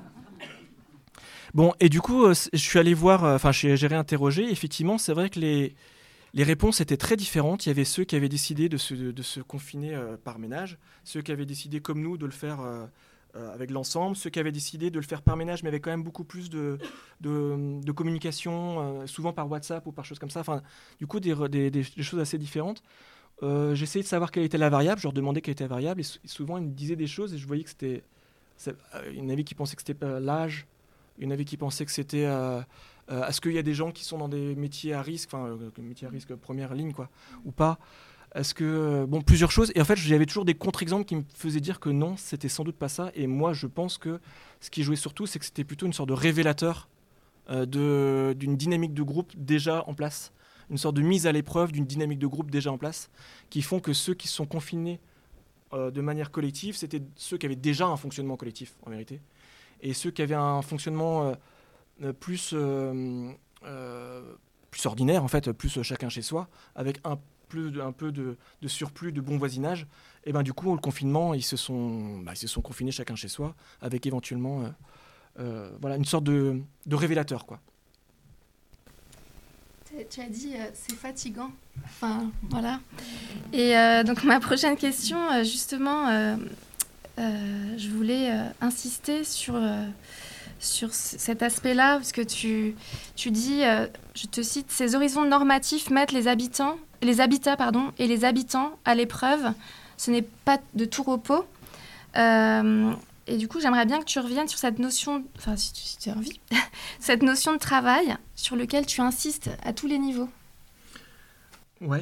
Bon et du coup euh, je suis allé voir. Enfin euh, j'ai réinterrogé. Effectivement c'est vrai que les Les réponses étaient très différentes. Il y avait ceux qui avaient décidé de se, de se confiner euh, par ménage, ceux qui avaient décidé, comme nous, de le faire euh, euh, avec l'ensemble, ceux qui avaient décidé de le faire par ménage, mais avec quand même beaucoup plus de, de, de communication, euh, souvent par WhatsApp ou par choses comme ça. Enfin, du coup, des, des, des, des choses assez différentes. Euh, j'essayais de savoir quelle était la variable, je leur demandais quelle était la variable, et, et souvent, ils me disaient des choses, et je voyais que c'était... Il y en avait qui pensaient que c'était euh, l'âge, il y en avait qui pensaient que c'était... Euh, Euh, est-ce qu'il y a des gens qui sont dans des métiers à risque, enfin, euh, métiers à risque première ligne, quoi, ou pas? Est-ce que... Euh, bon, plusieurs choses. Et en fait, j'avais toujours des contre-exemples qui me faisaient dire que non, c'était sans doute pas ça. Et moi, je pense que ce qui jouait surtout, c'est que c'était plutôt une sorte de révélateur euh, de, d'une dynamique de groupe déjà en place. Une sorte de mise à l'épreuve d'une dynamique de groupe déjà en place, qui font que ceux qui se sont confinés euh, de manière collective, c'était ceux qui avaient déjà un fonctionnement collectif, en vérité. Et ceux qui avaient un fonctionnement... Euh, Plus, euh, euh, plus ordinaire, en fait, plus chacun chez soi, avec un, plus, un peu de, de surplus de bon voisinage, et ben du coup, le confinement, ils se sont, bah, ils se sont confinés chacun chez soi, avec éventuellement euh, euh, voilà, une sorte de, de révélateur, quoi. Tu as dit euh, c'est fatigant. Enfin, voilà. Et euh, donc, ma prochaine question, euh, justement, euh, euh, je voulais euh, insister sur, euh, sur c- cet aspect-là, parce que tu, tu dis, euh, je te cite, ces horizons normatifs mettent les habitants, les habitats pardon, et les habitants à l'épreuve. Ce n'est pas de tout repos. Euh, et du coup, j'aimerais bien que tu reviennes sur cette notion, enfin, si tu, si tu as envie, cette notion de travail sur lequel tu insistes à tous les niveaux. Ouais.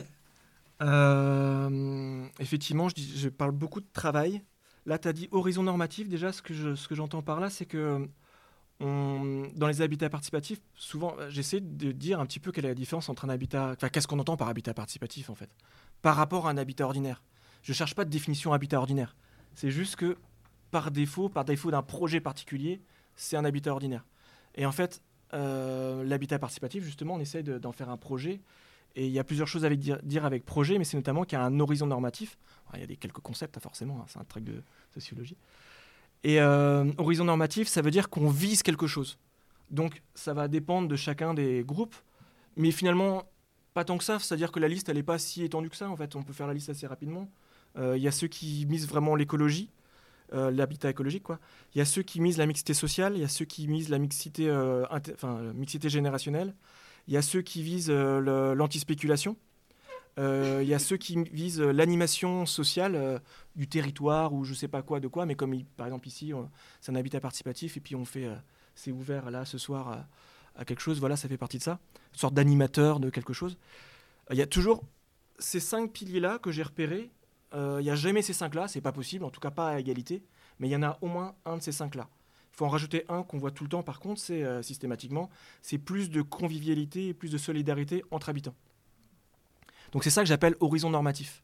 Euh, effectivement, je, dis- je parle beaucoup de travail. Là, tu as dit horizon normatif. Déjà, ce que, je, ce que j'entends par là, c'est que on- dans les habitats participatifs, souvent, euh, j'essaie de dire un petit peu quelle est la différence entre un habitat... Enfin, qu'est-ce qu'on entend par habitat participatif, en fait, par rapport à un habitat ordinaire. Je ne cherche pas de définition habitat ordinaire. C'est juste que, par défaut, par défaut d'un projet particulier, c'est un habitat ordinaire. Et en fait, euh, l'habitat participatif, justement, on essaye de- d'en faire un projet. Et il y a plusieurs choses à avec dire, dire avec projet, mais c'est notamment qu'il y a un horizon normatif. Alors, il y a des, quelques concepts, hein, forcément, hein, c'est un truc de sociologie. Et euh, horizon normatif, ça veut dire qu'on vise quelque chose. Donc, ça va dépendre de chacun des groupes, mais finalement, pas tant que ça. C'est-à-dire que la liste, elle n'est pas si étendue que ça. En fait, on peut faire la liste assez rapidement. Euh, Il y a ceux qui misent vraiment l'écologie, euh, l'habitat écologique, quoi. Il y a ceux qui misent la mixité sociale, il y a ceux qui misent la mixité, euh, inter- enfin, la mixité générationnelle. Il y a ceux qui visent euh, le- l'antispéculation. Euh, Il y a ceux qui visent euh, l'animation sociale euh, du territoire ou je sais pas quoi de quoi. Mais comme il- par exemple ici, on- c'est un habitat participatif et puis on fait, euh, c'est ouvert là ce soir à, à quelque chose. Voilà, ça fait partie de ça. Une sorte d'animateur de quelque chose. Euh, Il y a toujours ces cinq piliers-là que j'ai repérés. Euh, Il n'y a jamais ces cinq-là, c'est pas possible, en tout cas pas à égalité. Mais il y en a au moins un de ces cinq-là. Il faut en rajouter un qu'on voit tout le temps, par contre, c'est euh, systématiquement, c'est plus de convivialité et plus de solidarité entre habitants. Donc c'est ça que j'appelle horizon normatif.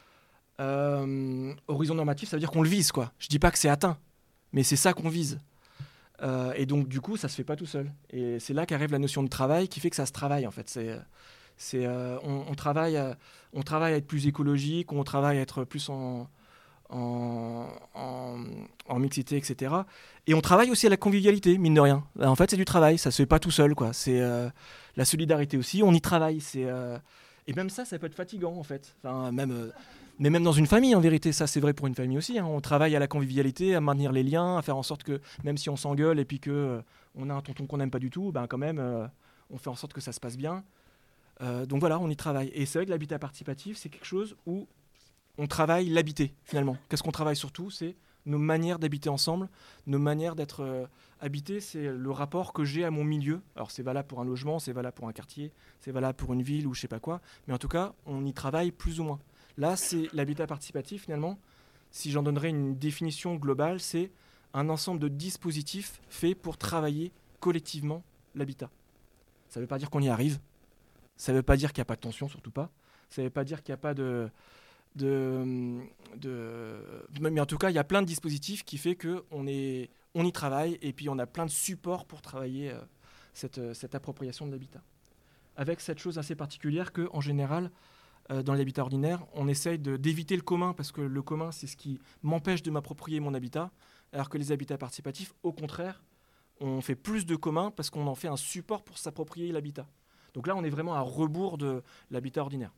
Euh, horizon normatif, ça veut dire qu'on le vise, quoi. Je dis pas que c'est atteint, mais c'est ça qu'on vise. Euh, et donc du coup, ça se fait pas tout seul. Et c'est là qu'arrive la notion de travail, qui fait que ça se travaille, en fait. C'est, c'est, euh, on, on travaille, à, on travaille à être plus écologique, on travaille à être plus en En, en, en mixité, et cetera. Et on travaille aussi à la convivialité, mine de rien. En fait, c'est du travail, ça se fait pas tout seul, quoi. C'est euh, la solidarité aussi, on y travaille. C'est, euh, et même ça, ça peut être fatigant, en fait. Enfin, même, euh, mais même dans une famille, en vérité, ça, c'est vrai pour une famille aussi. Hein. On travaille à la convivialité, à maintenir les liens, à faire en sorte que, même si on s'engueule et puis que euh, on a un tonton qu'on n'aime pas du tout, ben quand même, euh, on fait en sorte que ça se passe bien. Euh, donc voilà, on y travaille. Et c'est vrai que l'habitat participatif, c'est quelque chose où on travaille l'habiter, finalement. Qu'est-ce qu'on travaille surtout ? C'est nos manières d'habiter ensemble, nos manières d'être euh, habités, c'est le rapport que j'ai à mon milieu. Alors c'est valable pour un logement, c'est valable pour un quartier, c'est valable pour une ville ou je sais pas quoi, mais en tout cas, on y travaille plus ou moins. Là, c'est l'habitat participatif, finalement. Si j'en donnerais une définition globale, c'est un ensemble de dispositifs faits pour travailler collectivement l'habitat. Ça ne veut pas dire qu'on y arrive, ça ne veut pas dire qu'il n'y a pas de tension, surtout pas. Ça ne veut pas dire qu'il n'y a pas de... De, de, mais en tout cas, il y a plein de dispositifs qui fait qu'on est, on y travaille et puis on a plein de supports pour travailler euh, cette, cette appropriation de l'habitat. Avec cette chose assez particulière qu'en général, euh, dans l'habitat ordinaire, on essaye de, d'éviter le commun parce que le commun, c'est ce qui m'empêche de m'approprier mon habitat, alors que les habitats participatifs, au contraire, on fait plus de commun parce qu'on en fait un support pour s'approprier l'habitat. Donc là, on est vraiment à rebours de l'habitat ordinaire.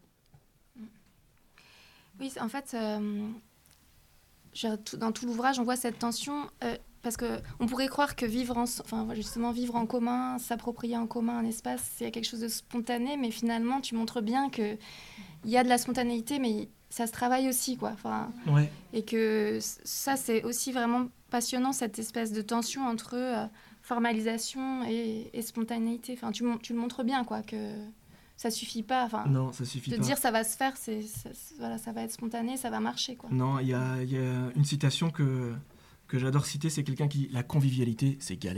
Oui, en fait, euh, je- tout- dans tout l'ouvrage, on voit cette tension, euh, parce qu'on pourrait croire que vivre en, enfin, justement, vivre en commun, s'approprier en commun un espace, c'est quelque chose de spontané, mais finalement, tu montres bien qu'il y a de la spontanéité, mais ça se travaille aussi, quoi. Enfin, Ouais. et que ça, c'est aussi vraiment passionnant, cette espèce de tension entre euh, formalisation et, et spontanéité. Enfin, tu, mon- tu le montres bien, quoi, que... Ça suffit pas, enfin, Non, ça suffit de pas. dire ça va se faire, c'est, ça, c'est- voilà, ça va être spontané, ça va marcher, quoi. Non, il y a, y a une citation que, que j'adore citer, c'est quelqu'un qui dit « La convivialité, c'est galère ».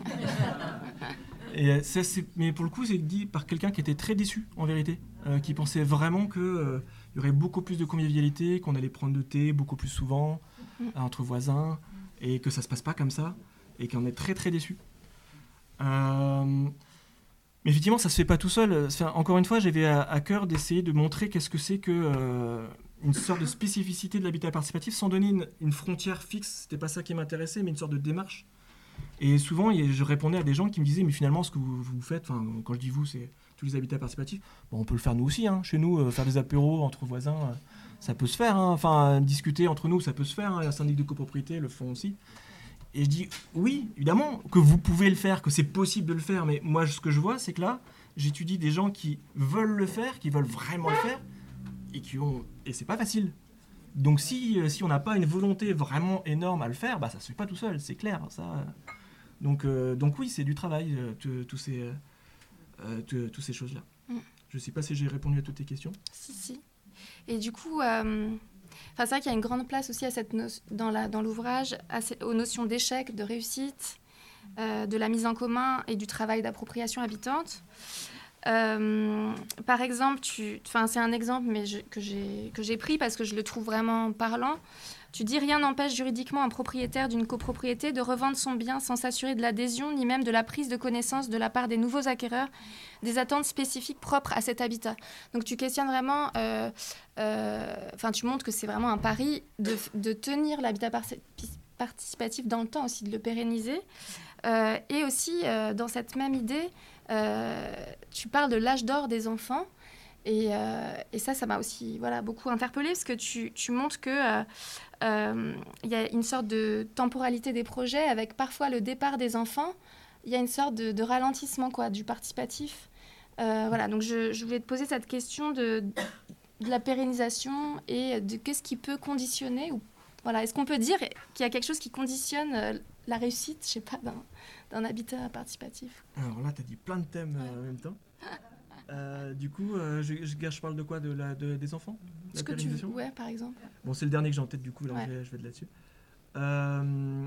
Et ça, c'est, mais pour le coup, c'est dit par quelqu'un qui était très déçu, en vérité, euh, qui pensait vraiment qu'il euh, y aurait beaucoup plus de convivialité, qu'on allait prendre le thé beaucoup plus souvent, Mm. euh, entre voisins, et que ça se passe pas comme ça, et qu'on est très très déçu. Euh, mais effectivement, ça se fait pas tout seul. Enfin, encore une fois, j'avais à, à cœur d'essayer de montrer qu'est-ce que c'est que euh, une sorte de spécificité de l'habitat participatif, sans donner une, une frontière fixe. C'était pas ça qui m'intéressait, mais une sorte de démarche. Et souvent, je répondais à des gens qui me disaient, mais finalement, ce que vous, vous faites, quand je dis vous, c'est tous les habitats participatifs, bon, on peut le faire nous aussi, hein, chez nous, euh, faire des apéros entre voisins, euh, ça peut se faire, hein, enfin, discuter entre nous, ça peut se faire, hein, les syndics de copropriété le font aussi. Et je dis, oui, évidemment, que vous pouvez le faire, que c'est possible de le faire, mais moi, ce que je vois, c'est que là, j'étudie des gens qui veulent le faire, qui veulent vraiment le faire, et qui ont... Et c'est pas facile. Donc si, euh, si on n'a pas une volonté vraiment énorme à le faire, bah ça se fait pas tout seul, c'est clair. Ça. Donc, euh, donc oui, c'est du travail, euh, tous ces, euh, toutes ces choses-là. Mm. Je sais pas si j'ai répondu à toutes tes questions. Si, si. Et du coup, euh, c'est vrai qu'il y a une grande place aussi à cette no- dans, la, dans l'ouvrage à ces, aux notions d'échec, de réussite, euh, de la mise en commun et du travail d'appropriation habitante. Euh, par exemple, tu, c'est un exemple mais je, que, j'ai, que j'ai pris parce que je le trouve vraiment parlant. Tu dis « Rien n'empêche juridiquement un propriétaire d'une copropriété de revendre son bien sans s'assurer de l'adhésion ni même de la prise de connaissance de la part des nouveaux acquéreurs des attentes spécifiques propres à cet habitat. » Donc tu questionnes vraiment, euh, euh, enfin tu montres que c'est vraiment un pari de, de tenir l'habitat par- participatif dans le temps aussi, de le pérenniser. Euh, et aussi, euh, dans cette même idée, euh, tu parles de l'âge d'or des enfants. Et, euh, et ça, ça m'a aussi voilà, beaucoup interpellée parce que tu, tu montres qu'il euh, euh, y a une sorte de temporalité des projets avec parfois le départ des enfants. Il y a une sorte de, de ralentissement quoi, du participatif. Euh, voilà, donc je, je voulais te poser cette question de, de la pérennisation et de qu'est-ce qui peut conditionner ou, voilà, est-ce qu'on peut dire qu'il y a quelque chose qui conditionne euh, la réussite, je sais pas, d'un, d'un habitat participatif? Alors là, tu as dit plein de thèmes euh, en même temps. Euh, du coup, euh, je, je, je parle de quoi, de la, de, des enfants, la Ce que tu veux, ouais, par exemple. Bon, c'est le dernier que j'ai en tête, du coup, là, ouais. je, vais, je vais de là-dessus. Euh,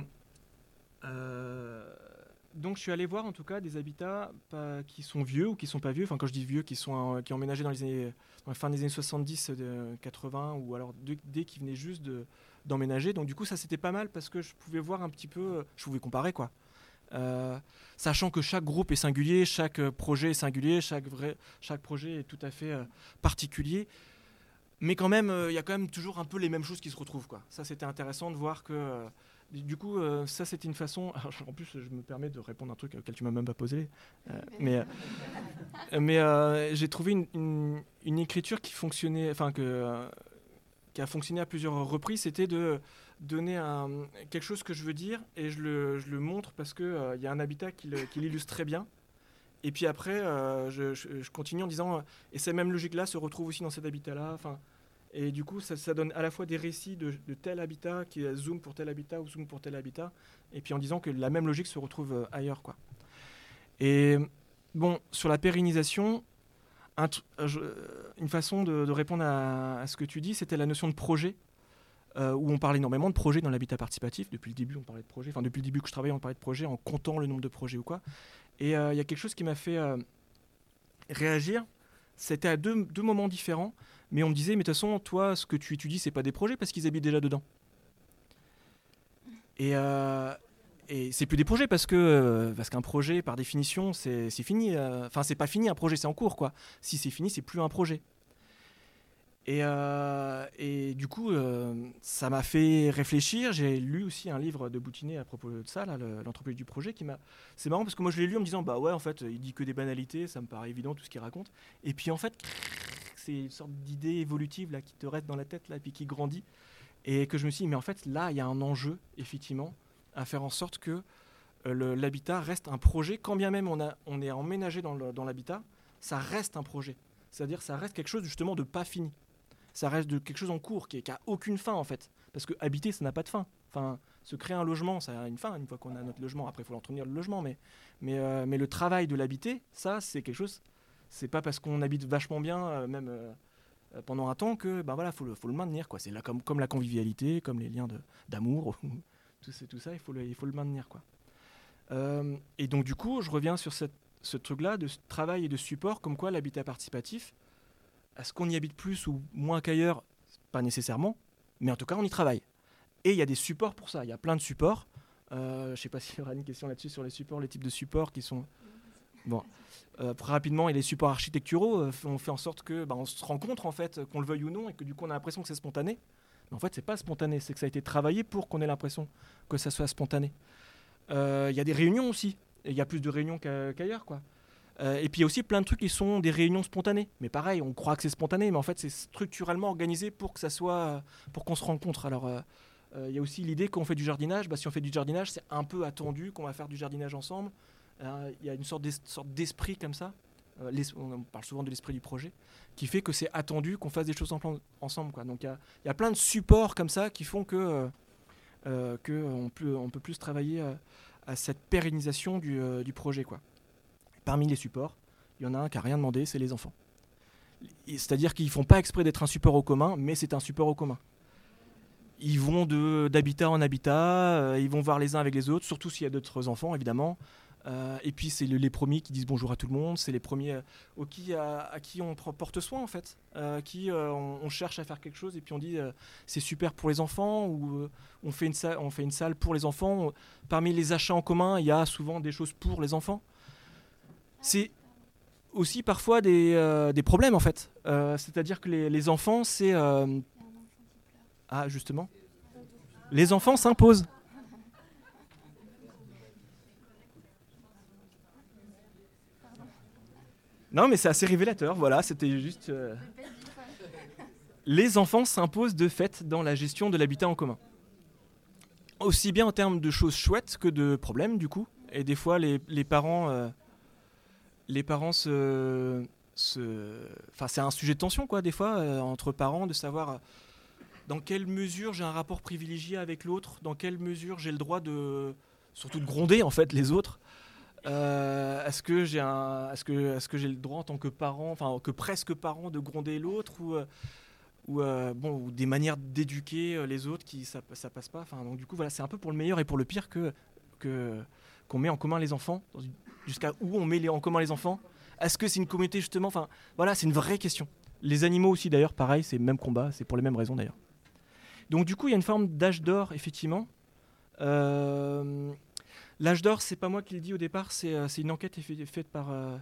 euh, donc, je suis allé voir, en tout cas, des habitats pas, qui sont vieux ou qui sont pas vieux. Enfin, quand je dis vieux, qui sont euh, qui ont emménagé dans les années, dans la fin des années soixante-dix, de quatre-vingts, ou alors de, dès qu'ils venaient juste de, d'emménager. Donc, du coup, ça, c'était pas mal parce que je pouvais voir un petit peu, je pouvais comparer, quoi. Euh, sachant que chaque groupe est singulier, chaque projet est singulier, chaque, vrai, chaque projet est tout à fait euh, particulier, mais quand même, il euh, y a quand même toujours un peu les mêmes choses qui se retrouvent, quoi. Ça, c'était intéressant de voir que, euh, du coup, euh, ça, c'était une façon... Alors, en plus, je me permets de répondre à un truc auquel tu m'as même pas posé, euh, mais, euh, mais euh, j'ai trouvé une, une, une écriture qui fonctionnait, enfin, que... Euh, qui a fonctionné à plusieurs reprises, c'était de donner un, quelque chose que je veux dire et je le, je le montre parce qu'il euh, y a un habitat qui, le, qui l'illustre très bien. Et puis après, euh, je, je, je continue en disant, et cette même logique-là se retrouve aussi dans cet habitat-là. Et du coup, ça, ça donne à la fois des récits de, de tel habitat qui zoom pour tel habitat ou zoom pour tel habitat, et puis en disant que la même logique se retrouve ailleurs, quoi. Et bon, sur la pérennisation, Un tr- je, une façon de, de répondre à, à ce que tu dis, c'était la notion de projet, euh, où on parle énormément de projets dans l'habitat participatif. Depuis le début, on parlait de projets. Enfin, depuis le début que je travaillais, on parlait de projets en comptant le nombre de projets ou quoi. Et il euh, y a quelque chose qui m'a fait euh, réagir. C'était à deux, deux moments différents, mais on me disait, mais de toute façon, toi, ce que tu étudies, c'est pas des projets parce qu'ils habitent déjà dedans. Et... Euh, Et c'est plus des projets parce que euh, parce qu'un projet par définition c'est, c'est fini. Enfin euh, c'est pas fini, un projet c'est en cours quoi. Si c'est fini c'est plus un projet. Et, euh, et du coup euh, ça m'a fait réfléchir. J'ai lu aussi un livre de Boutinet à propos de ça, là, le, l'anthropologie du projet, qui m'a. C'est marrant parce que moi je l'ai lu en me disant bah ouais en fait il dit que des banalités, ça me paraît évident tout ce qu'il raconte. Et puis en fait c'est une sorte d'idée évolutive là qui te reste dans la tête là puis qui grandit et que je me suis dit mais en fait là il y a un enjeu effectivement à faire en sorte que euh, le, l'habitat reste un projet, quand bien même on, a, on est emménagé dans, le, dans l'habitat, ça reste un projet. C'est-à-dire ça reste quelque chose justement de pas fini. Ça reste de quelque chose en cours, qui n'a aucune fin en fait. Parce que habiter, ça n'a pas de fin. Enfin, se créer un logement, ça a une fin, une fois qu'on a notre logement. Après, il faut l'entretenir le logement. Mais, mais, euh, mais le travail de l'habiter, ça, c'est quelque chose... C'est pas parce qu'on habite vachement bien, euh, même euh, pendant un temps, que ben voilà, faut le, faut le maintenir, quoi. C'est là comme, comme la convivialité, comme les liens de, d'amour... Tout, tout ça, il faut le, il faut le maintenir, quoi. Euh, et donc, du coup, je reviens sur cette, ce truc-là de travail et de support, comme quoi l'habitat participatif, est-ce qu'on y habite plus ou moins qu'ailleurs? Pas nécessairement, mais en tout cas, on y travaille. Et il y a des supports pour ça, il y a plein de supports. Euh, je ne sais pas s'il y aura une question là-dessus sur les supports, les types de supports qui sont... Bon, euh, très rapidement, il y a les supports architecturaux. Euh, on fait en sorte que, bah, on se rencontre, en fait, qu'on le veuille ou non, et que du coup, on a l'impression que c'est spontané. Mais en fait, c'est pas spontané, c'est que ça a été travaillé pour qu'on ait l'impression que ça soit spontané. Il euh, y a des réunions aussi. Il y a plus de réunions qu'a, qu'ailleurs, quoi. Euh, et puis il y a aussi plein de trucs qui sont des réunions spontanées. Mais pareil, on croit que c'est spontané, mais en fait c'est structurellement organisé pour que ça soit, pour qu'on se rencontre. Alors il euh, euh, y a aussi l'idée qu'on fait du jardinage. Bah, si on fait du jardinage, c'est un peu attendu qu'on va faire du jardinage ensemble. Il euh, y a une sorte, d'es- sorte d'esprit comme ça. Euh, on parle souvent de l'esprit du projet, qui fait que c'est attendu qu'on fasse des choses en plan, ensemble, quoi. Donc il y, y a plein de supports comme ça qui font que euh, euh, qu'on peut, on peut plus travailler à, à cette pérennisation du, euh, du projet, quoi. Parmi les supports, il y en a un qui n'a rien demandé, c'est les enfants. C'est-à-dire qu'ils ne font pas exprès d'être un support au commun, mais c'est un support au commun. Ils vont de, d'habitat en habitat, euh, ils vont voir les uns avec les autres, surtout s'il y a d'autres enfants, évidemment. Euh, et puis c'est le, les premiers qui disent bonjour à tout le monde, c'est les premiers euh, au qui, à, à qui on porte soin, en fait. Euh, qui euh, on, on cherche à faire quelque chose et puis on dit euh, c'est super pour les enfants, ou euh, on, fait une salle, on fait une salle pour les enfants. Parmi les achats en commun, il y a souvent des choses pour les enfants. C'est aussi parfois des, euh, des problèmes, en fait. Euh, c'est-à-dire que les, les enfants, c'est... Euh... Ah, justement. Les enfants s'imposent. Non, mais c'est assez révélateur, voilà, c'était juste... Euh... Les enfants s'imposent de fait dans la gestion de l'habitat en commun. Aussi bien en termes de choses chouettes que de problèmes, du coup. Et des fois, les, les parents... Euh... Les parents se, se... Enfin, c'est un sujet de tension, quoi, des fois, euh, entre parents, de savoir euh, dans quelle mesure j'ai un rapport privilégié avec l'autre, dans quelle mesure j'ai le droit de... Surtout de gronder, en fait, les autres. Euh, est-ce que j'ai un... est-ce que, est-ce que j'ai le droit, en tant que parent, enfin, que presque parent, de gronder l'autre, ou, euh, ou, euh, bon, ou des manières d'éduquer les autres qui ça, ça passe pas. Enfin, donc, du coup, voilà, c'est un peu pour le meilleur et pour le pire que... que qu'on met en commun les enfants, dans une... jusqu'à où on met les... en commun les enfants. Est-ce que c'est une communauté, justement? Enfin, voilà, c'est une vraie question. Les animaux aussi, d'ailleurs, pareil, c'est le même combat, c'est pour les mêmes raisons, d'ailleurs. Donc, du coup, il y a une forme d'âge d'or, effectivement. Euh... L'âge d'or, c'est pas moi qui le dis au départ, c'est, euh, c'est une enquête faite par... Euh...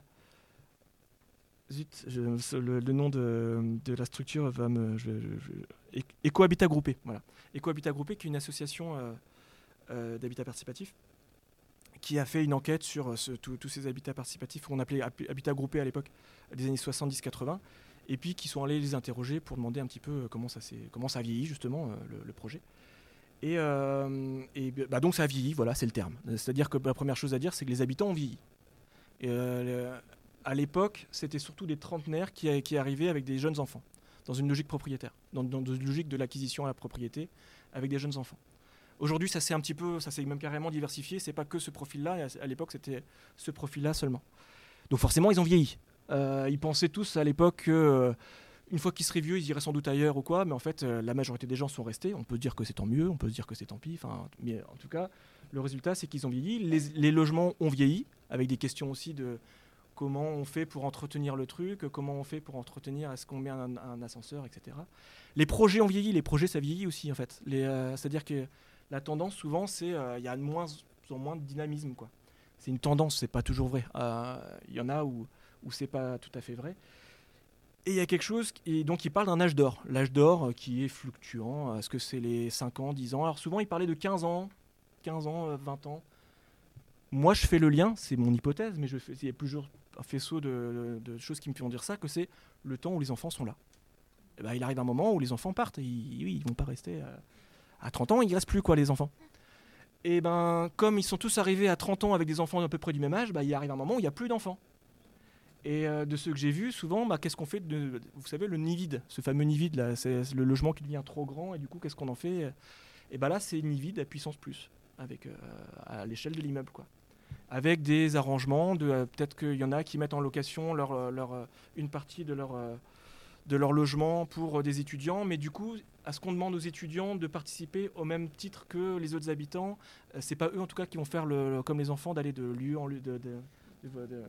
Zut, je... le, le nom de, de la structure va me... Je, je... Écohabitat Groupé, voilà. Écohabitat Groupé, qui est une association euh, euh, d'habitat participatif, qui a fait une enquête sur ce, tous ces habitats participatifs qu'on appelait habitat groupé à l'époque, des années soixante-dix quatre-vingts, et puis qui sont allés les interroger pour demander un petit peu comment ça, s'est, comment ça a vieilli, justement, le, le projet. Et, euh, et bah donc ça a vieilli, voilà, c'est le terme. C'est-à-dire que la première chose à dire, c'est que les habitants ont vieilli. Et euh, à l'époque, c'était surtout des trentenaires qui, qui arrivaient avec des jeunes enfants, dans une logique propriétaire, dans, dans une logique de l'acquisition à la propriété, avec des jeunes enfants. Aujourd'hui, ça s'est un petit peu, ça s'est même carrément diversifié. C'est pas que ce profil-là. À l'époque, c'était ce profil-là seulement. Donc forcément, ils ont vieilli. Euh, ils pensaient tous à l'époque que euh, une fois qu'ils seraient vieux, ils iraient sans doute ailleurs ou quoi. Mais en fait, euh, la majorité des gens sont restés. On peut dire que c'est tant mieux, on peut se dire que c'est tant pis. Enfin, mais en tout cas, le résultat, c'est qu'ils ont vieilli. Les, les logements ont vieilli, avec des questions aussi de comment on fait pour entretenir le truc, comment on fait pour entretenir, est-ce qu'on met un, un ascenseur, et cetera. Les projets ont vieilli. Les projets, ça vieillit aussi, en fait. Les, euh, c'est-à-dire que la tendance, souvent, c'est qu'il euh, y a de moins en moins de dynamisme, quoi. C'est une tendance, c'est pas toujours vrai. Il euh, y en a où, où c'est pas tout à fait vrai. Et il y a quelque chose, et donc il parle d'un âge d'or. L'âge d'or euh, qui est fluctuant. Est-ce que c'est les cinq ans, dix ans? Alors souvent, il parlait de quinze ans, quinze ans, euh, vingt ans. Moi, je fais le lien, c'est mon hypothèse, mais je fais, il y a plusieurs un faisceau de, de, de choses qui me font dire ça, que c'est le temps où les enfants sont là. Et ben, il arrive un moment où les enfants partent, et ils, oui, ils vont pas rester... Euh, à trente ans, il ne reste plus, quoi, les enfants. Et ben, comme ils sont tous arrivés à trente ans avec des enfants à peu près du même âge, bah, il arrive un moment où il n'y a plus d'enfants. Et euh, de ceux que j'ai vus, souvent, bah, qu'est-ce qu'on fait de, vous savez, le nid vide, ce fameux nid vide, là, c'est le logement qui devient trop grand, et du coup, qu'est-ce qu'on en fait? Et ben là, c'est nid vide à puissance plus, avec, euh, à l'échelle de l'immeuble, quoi. Avec des arrangements, de, euh, peut-être qu'il y en a qui mettent en location leur, leur, une partie de leur... Euh, de leur logement pour des étudiants, mais du coup, est-ce qu'on demande aux étudiants de participer au même titre que les autres habitants? C'est pas eux, en tout cas, qui vont faire, le, comme les enfants, d'aller de lieu en lieu, de, de, de, de,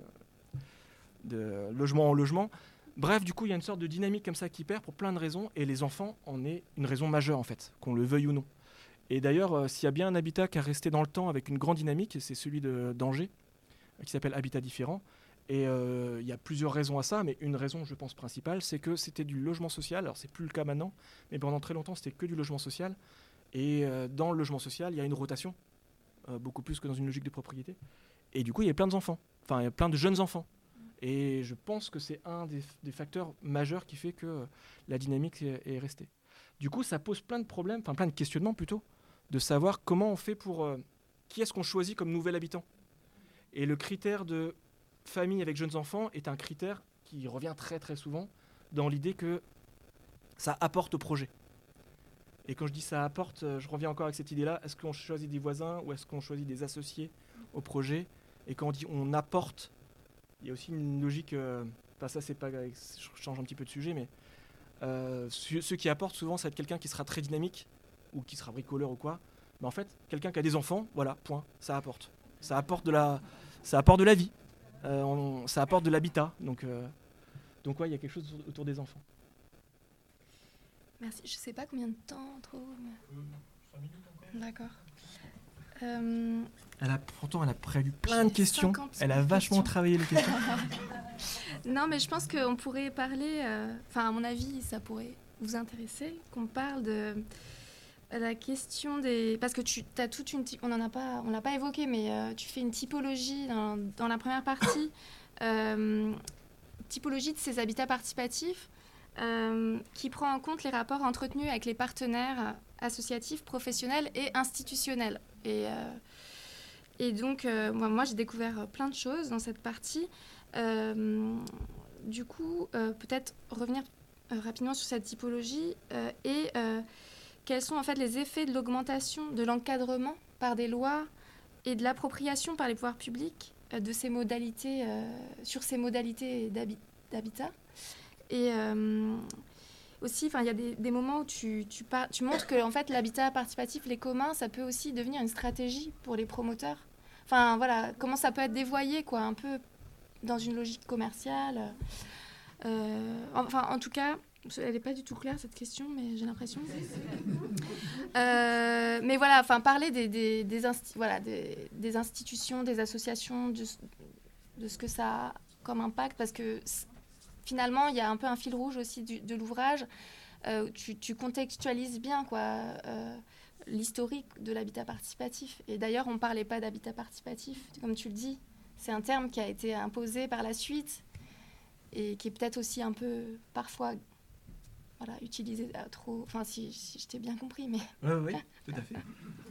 de logement en logement. Bref, du coup, il y a une sorte de dynamique comme ça qui perd pour plein de raisons, et les enfants en est une raison majeure, en fait, qu'on le veuille ou non. Et d'ailleurs, euh, s'il y a bien un habitat qui a resté dans le temps avec une grande dynamique, c'est celui de, d'Angers, qui s'appelle Habitat Différent. Et il euh, y a plusieurs raisons à ça, mais une raison, je pense, principale, c'est que c'était du logement social. Alors, c'est plus le cas maintenant, mais pendant très longtemps, c'était que du logement social. Et euh, dans le logement social, il y a une rotation. euh, beaucoup plus que dans une logique de propriété. Et du coup, il y a plein d'enfants, enfin, il y a plein de jeunes enfants. Et je pense que c'est un des, des facteurs majeurs qui fait que euh, la dynamique est, est restée. Du coup, ça pose plein de problèmes, enfin plein de questionnements plutôt, de savoir comment on fait pour... Euh, qui est-ce qu'on choisit comme nouvel habitant ? Et le critère de famille avec jeunes enfants est un critère qui revient très très souvent dans l'idée que ça apporte au projet. Et quand je dis ça apporte, je reviens encore avec cette idée-là, est-ce qu'on choisit des voisins ou est-ce qu'on choisit des associés au projet ? Et quand on dit on apporte, il y a aussi une logique, euh, enfin ça c'est pas, je change un petit peu de sujet, mais euh, ceux, ceux qui apportent souvent ça va être quelqu'un qui sera très dynamique ou qui sera bricoleur ou quoi, mais en fait quelqu'un qui a des enfants, voilà, point, ça apporte. Ça apporte de la, ça apporte de la vie, euh, on, ça apporte de l'habitat, donc, euh, donc ouais, il y a quelque chose autour, autour des enfants. Merci. Je sais pas combien de temps trop. Mais... Euh, cinq minutes encore. D'accord. Euh... Elle a, pourtant, elle a prévu plein de questions. Elle a vachement questions. travaillé les questions. Non, mais je pense qu'on pourrait parler. Enfin, euh, à mon avis, ça pourrait vous intéresser qu'on parle de la question des. Parce que tu as toute une. On en a pas. On l'a pas évoqué, mais euh, tu fais une typologie dans, dans la première partie. euh, typologie de ces habitats participatifs. Euh, qui prend en compte les rapports entretenus avec les partenaires associatifs, professionnels et institutionnels. Et, euh, et donc, euh, moi, moi, j'ai découvert plein de choses dans cette partie. Euh, du coup, euh, peut-être revenir euh, rapidement sur cette typologie euh, et euh, quels sont en fait les effets de l'augmentation de l'encadrement par des lois et de l'appropriation par les pouvoirs publics euh, de ces modalités, euh, sur ces modalités d'habi- d'habitat. Et euh, aussi, il y a des, des moments où tu, tu, par, tu montres que en fait, l'habitat participatif, les communs, ça peut aussi devenir une stratégie pour les promoteurs. Enfin, voilà, comment ça peut être dévoyé, quoi, un peu dans une logique commerciale. Euh, enfin, en tout cas, elle n'est pas du tout claire, cette question, mais j'ai l'impression. Euh, mais voilà, enfin, parler des, des, des, insti- voilà, des, des institutions, des associations, de, de ce que ça a comme impact, parce que... Finalement, il y a un peu un fil rouge aussi du, de l'ouvrage. Euh, tu, tu contextualises bien quoi, euh, l'historique de l'habitat participatif. Et d'ailleurs, on ne parlait pas d'habitat participatif, comme tu le dis. C'est un terme qui a été imposé par la suite et qui est peut-être aussi un peu, parfois, voilà, utilisé à trop... Enfin, si, si je t'ai bien compris, mais... Oui, oui, tout à fait.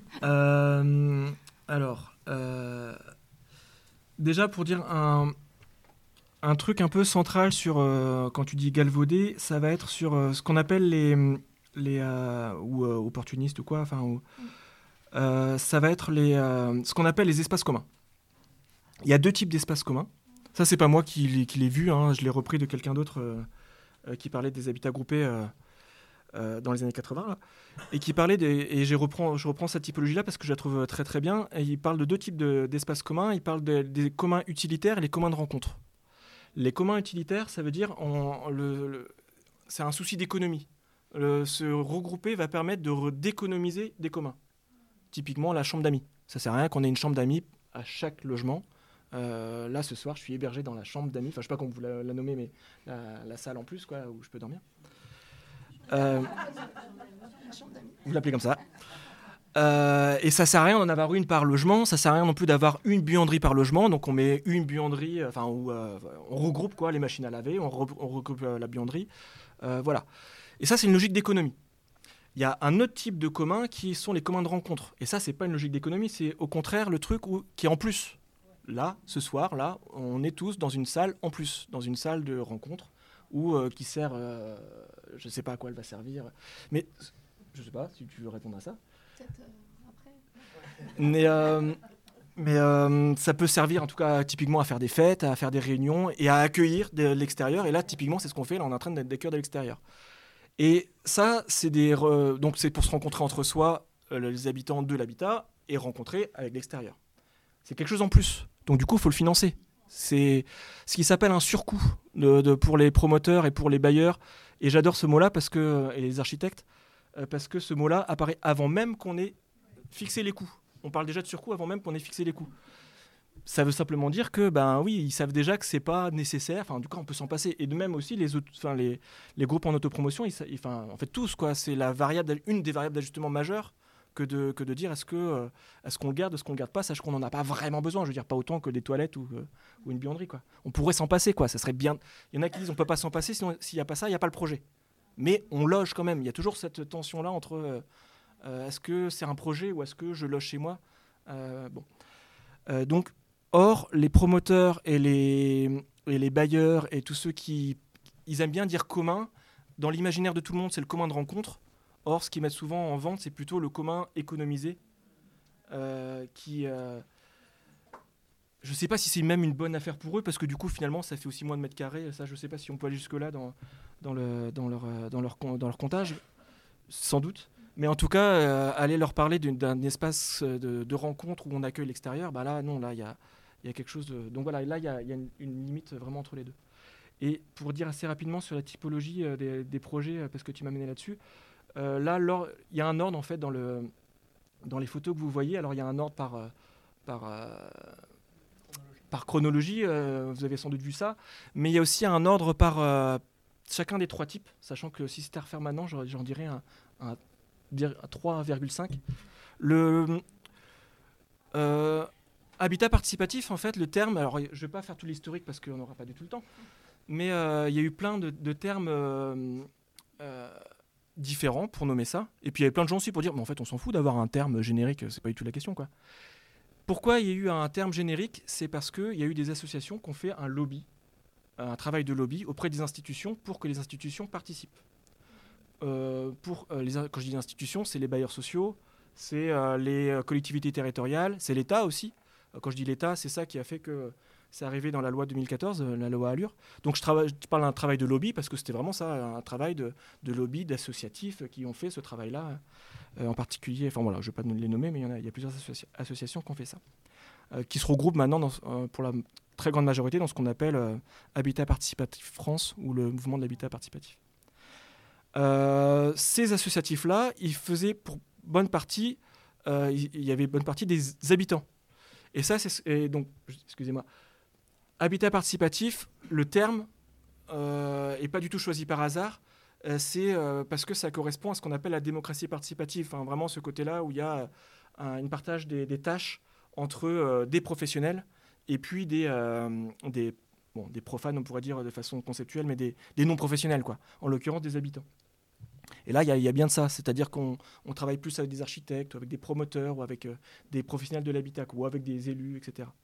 euh, alors, euh, déjà, pour dire un... Un truc un peu central sur, euh, quand tu dis galvaudé, ça va être sur euh, ce qu'on appelle les, les euh, ou euh, opportunistes ou quoi, enfin, ou, euh, ça va être les, euh, ce qu'on appelle les espaces communs. Il y a deux types d'espaces communs. Ça, c'est pas moi qui l'ai, qui l'ai vu, hein, je l'ai repris de quelqu'un d'autre euh, euh, qui parlait des habitats groupés euh, euh, dans les années quatre-vingts, là, et qui parlait des, et je reprends, je reprends cette typologie-là parce que je la trouve très très bien. Et il parle de deux types de, d'espaces communs. Il parle de, des communs utilitaires et les communs de rencontre. Les communs utilitaires, ça veut dire on, le, le, c'est un souci d'économie. Le, se regrouper va permettre de re- d'économiser des communs. Typiquement, la chambre d'amis. Ça ne sert à rien qu'on ait une chambre d'amis à chaque logement. Euh, là, ce soir, je suis hébergé dans la chambre d'amis. Enfin, je ne sais pas comment vous la, la nommez, mais la, la salle en plus, quoi, où je peux dormir. Euh, vous l'appelez comme ça. Euh, et ça sert à rien d'en avoir une par logement, ça sert à rien non plus d'avoir une buanderie par logement, donc on met une buanderie, enfin où euh, on regroupe quoi, les machines à laver, on, re- on regroupe euh, la buanderie, euh, voilà. Et ça c'est une logique d'économie. Il y a un autre type de commun qui sont les communs de rencontre, et ça c'est pas une logique d'économie, c'est au contraire le truc où, qui est en plus. Là, ce soir, là, on est tous dans une salle en plus, dans une salle de rencontre, où, euh, qui sert, euh, je sais pas à quoi elle va servir, mais je sais pas si tu veux répondre à ça. Peut-être euh, après. Mais, euh, mais euh, ça peut servir en tout cas typiquement à faire des fêtes, à faire des réunions et à accueillir de l'extérieur. Et là, typiquement, c'est ce qu'on fait. Là, on est en train d'accueillir de l'extérieur. Et ça, c'est des re... donc c'est pour se rencontrer entre soi, euh, les habitants de l'habitat, et rencontrer avec l'extérieur. C'est quelque chose en plus. Donc du coup, il faut le financer. C'est ce qui s'appelle un surcoût de, de, pour les promoteurs et pour les bailleurs. Et j'adore ce mot-là parce que, et les architectes, euh, parce que ce mot-là apparaît avant même qu'on ait fixé les coûts. On parle déjà de surcoût avant même qu'on ait fixé les coûts. Ça veut simplement dire que, ben oui, ils savent déjà que c'est pas nécessaire. Enfin, du coup, on peut s'en passer. Et de même aussi, les, autres, enfin, les, les groupes en autopromotion, ils, enfin, en fait tous, quoi. C'est la variable, une des variables d'ajustement majeures que de, que de dire est-ce, que, euh, est-ce qu'on le garde, est-ce qu'on le garde pas, sachant qu'on n'en a pas vraiment besoin. Je veux dire, pas autant que des toilettes ou, euh, ou une buanderie, quoi. On pourrait s'en passer, quoi. Ça serait bien. Il y en a qui disent on peut pas s'en passer, sinon s'il n'y a pas ça, il n'y a pas le projet. Mais on loge quand même. Il y a toujours cette tension-là entre euh, euh, est-ce que c'est un projet ou est-ce que je loge chez moi. euh, bon. Euh, donc, or, les promoteurs et les, et les bailleurs et tous ceux qui ils aiment bien dire commun. Dans l'imaginaire de tout le monde, c'est le commun de rencontre. Or, ce qu'ils mettent souvent en vente, c'est plutôt le commun économisé, euh, qui, euh, je ne sais pas si c'est même une bonne affaire pour eux, parce que du coup, finalement, ça fait aussi moins de mètres carrés. Ça, je ne sais pas si on peut aller jusque-là dans, dans, le, dans, leur, dans, leur, dans leur comptage, sans doute. Mais en tout cas, euh, aller leur parler d'une, d'un espace de, de rencontre où on accueille l'extérieur, bah là, non, là, il y a, y a quelque chose de... Donc voilà, là, il y a, y a une, une limite vraiment entre les deux. Et pour dire assez rapidement sur la typologie euh, des, des projets, euh, parce que tu m'as mené là-dessus, euh, là, il y a un ordre, en fait, dans, le, dans les photos que vous voyez. Alors, il y a un ordre par... Euh, par euh, par chronologie, euh, vous avez sans doute vu ça, mais il y a aussi un ordre par euh, chacun des trois types, sachant que si c'était à refaire maintenant, j'en, j'en dirais un, un, un trois virgule cinq. Le euh, habitat participatif, en fait, le terme, alors je ne vais pas faire tout l'historique parce qu'on n'aura pas du tout le temps, mais euh, il y a eu plein de, de termes euh, euh, différents pour nommer ça, et puis il y avait plein de gens aussi pour dire, mais en fait on s'en fout d'avoir un terme générique, c'est pas du tout la question, quoi. Pourquoi il y a eu un terme générique ? C'est parce qu'il y a eu des associations qui ont fait un lobby, un travail de lobby auprès des institutions pour que les institutions participent. Euh, pour, euh, les, quand je dis institutions, c'est les bailleurs sociaux, c'est euh, les collectivités territoriales, c'est l'État aussi. Euh, quand je dis l'État, c'est ça qui a fait que c'est arrivé dans la loi deux mille quatorze, euh, la loi Allure. Donc je, trava- je parle d'un travail de lobby parce que c'était vraiment ça, un travail de, de lobby, d'associatifs qui ont fait ce travail-là. Euh, en particulier, enfin voilà, je ne vais pas les nommer, mais il y en a, il y a plusieurs associa- associations qui ont fait ça, euh, qui se regroupent maintenant dans, euh, pour la très grande majorité dans ce qu'on appelle euh, Habitat Participatif France ou le mouvement de l'habitat participatif. Euh, ces associatifs-là, ils faisaient pour bonne partie, euh, il, il y avait bonne partie des habitants. Et ça, c'est et donc, excusez-moi, habitat participatif, le terme euh, est pas du tout choisi par hasard. C'est euh, parce que ça correspond à ce qu'on appelle la démocratie participative, enfin, vraiment ce côté-là où il y a un une partage des, des tâches entre euh, des professionnels et puis des, euh, des, bon, des profanes, on pourrait dire de façon conceptuelle, mais des, des non-professionnels, quoi, en l'occurrence des habitants. Et là, il y, y a bien de ça, c'est-à-dire qu'on on travaille plus avec des architectes, ou avec des promoteurs, ou avec euh, des professionnels de l'habitat, ou avec des élus, et cetera.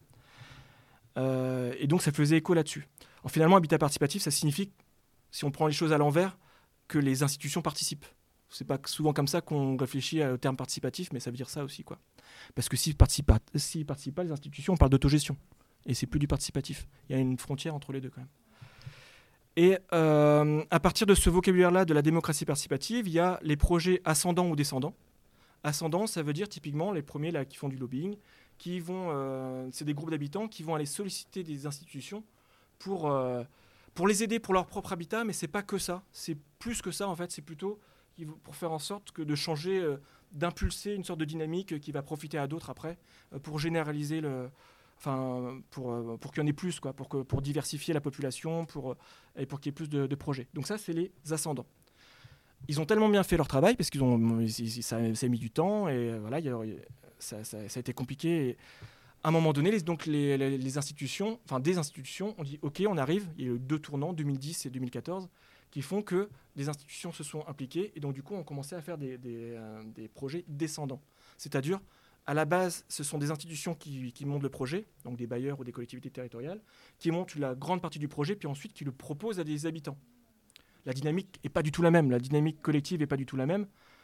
Euh, et donc ça faisait écho là-dessus. Alors, finalement, habitat participatif, ça signifie, si on prend les choses à l'envers, que les institutions participent. C'est pas souvent comme ça qu'on réfléchit au terme participatif, mais ça veut dire ça aussi, quoi. Parce que s'ils participent, s'ils participent pas, les institutions, on parle d'autogestion. Et c'est plus du participatif. Il y a une frontière entre les deux, quand même. Et euh, à partir de ce vocabulaire-là de la démocratie participative, il y a les projets ascendants ou descendants. Ascendants, ça veut dire typiquement les premiers là, qui font du lobbying, qui vont, euh, c'est des groupes d'habitants qui vont aller solliciter des institutions pour... Euh, pour les aider pour leur propre habitat, mais c'est pas que ça. C'est plus que ça, en fait. C'est plutôt pour faire en sorte que de changer, euh, d'impulser une sorte de dynamique qui va profiter à d'autres après, euh, pour généraliser le... Enfin, pour, euh, pour qu'il y en ait plus, quoi, pour, que, pour diversifier la population pour, et pour qu'il y ait plus de, de projets. Donc ça, c'est les ascendants. Ils ont tellement bien fait leur travail, parce qu'ils ont, ça, ça a mis du temps, et voilà, y a, ça, ça, ça a été compliqué. Et, à un moment donné, les, donc les, les, les institutions, enfin des institutions, ont dit OK, on arrive. Il y a eu deux tournants, deux mille dix et deux mille quatorze, qui font que des institutions se sont impliquées et donc du coup on commençait à faire des, des, euh, des projets descendants. C'est-à-dire, à la base, ce sont des institutions qui, qui montent le projet, donc des bailleurs ou des collectivités territoriales, qui montent la grande partie du projet, puis ensuite qui le proposent à des habitants. La dynamique n'est pas du tout la même. La dynamique collective n'est pas du tout la même.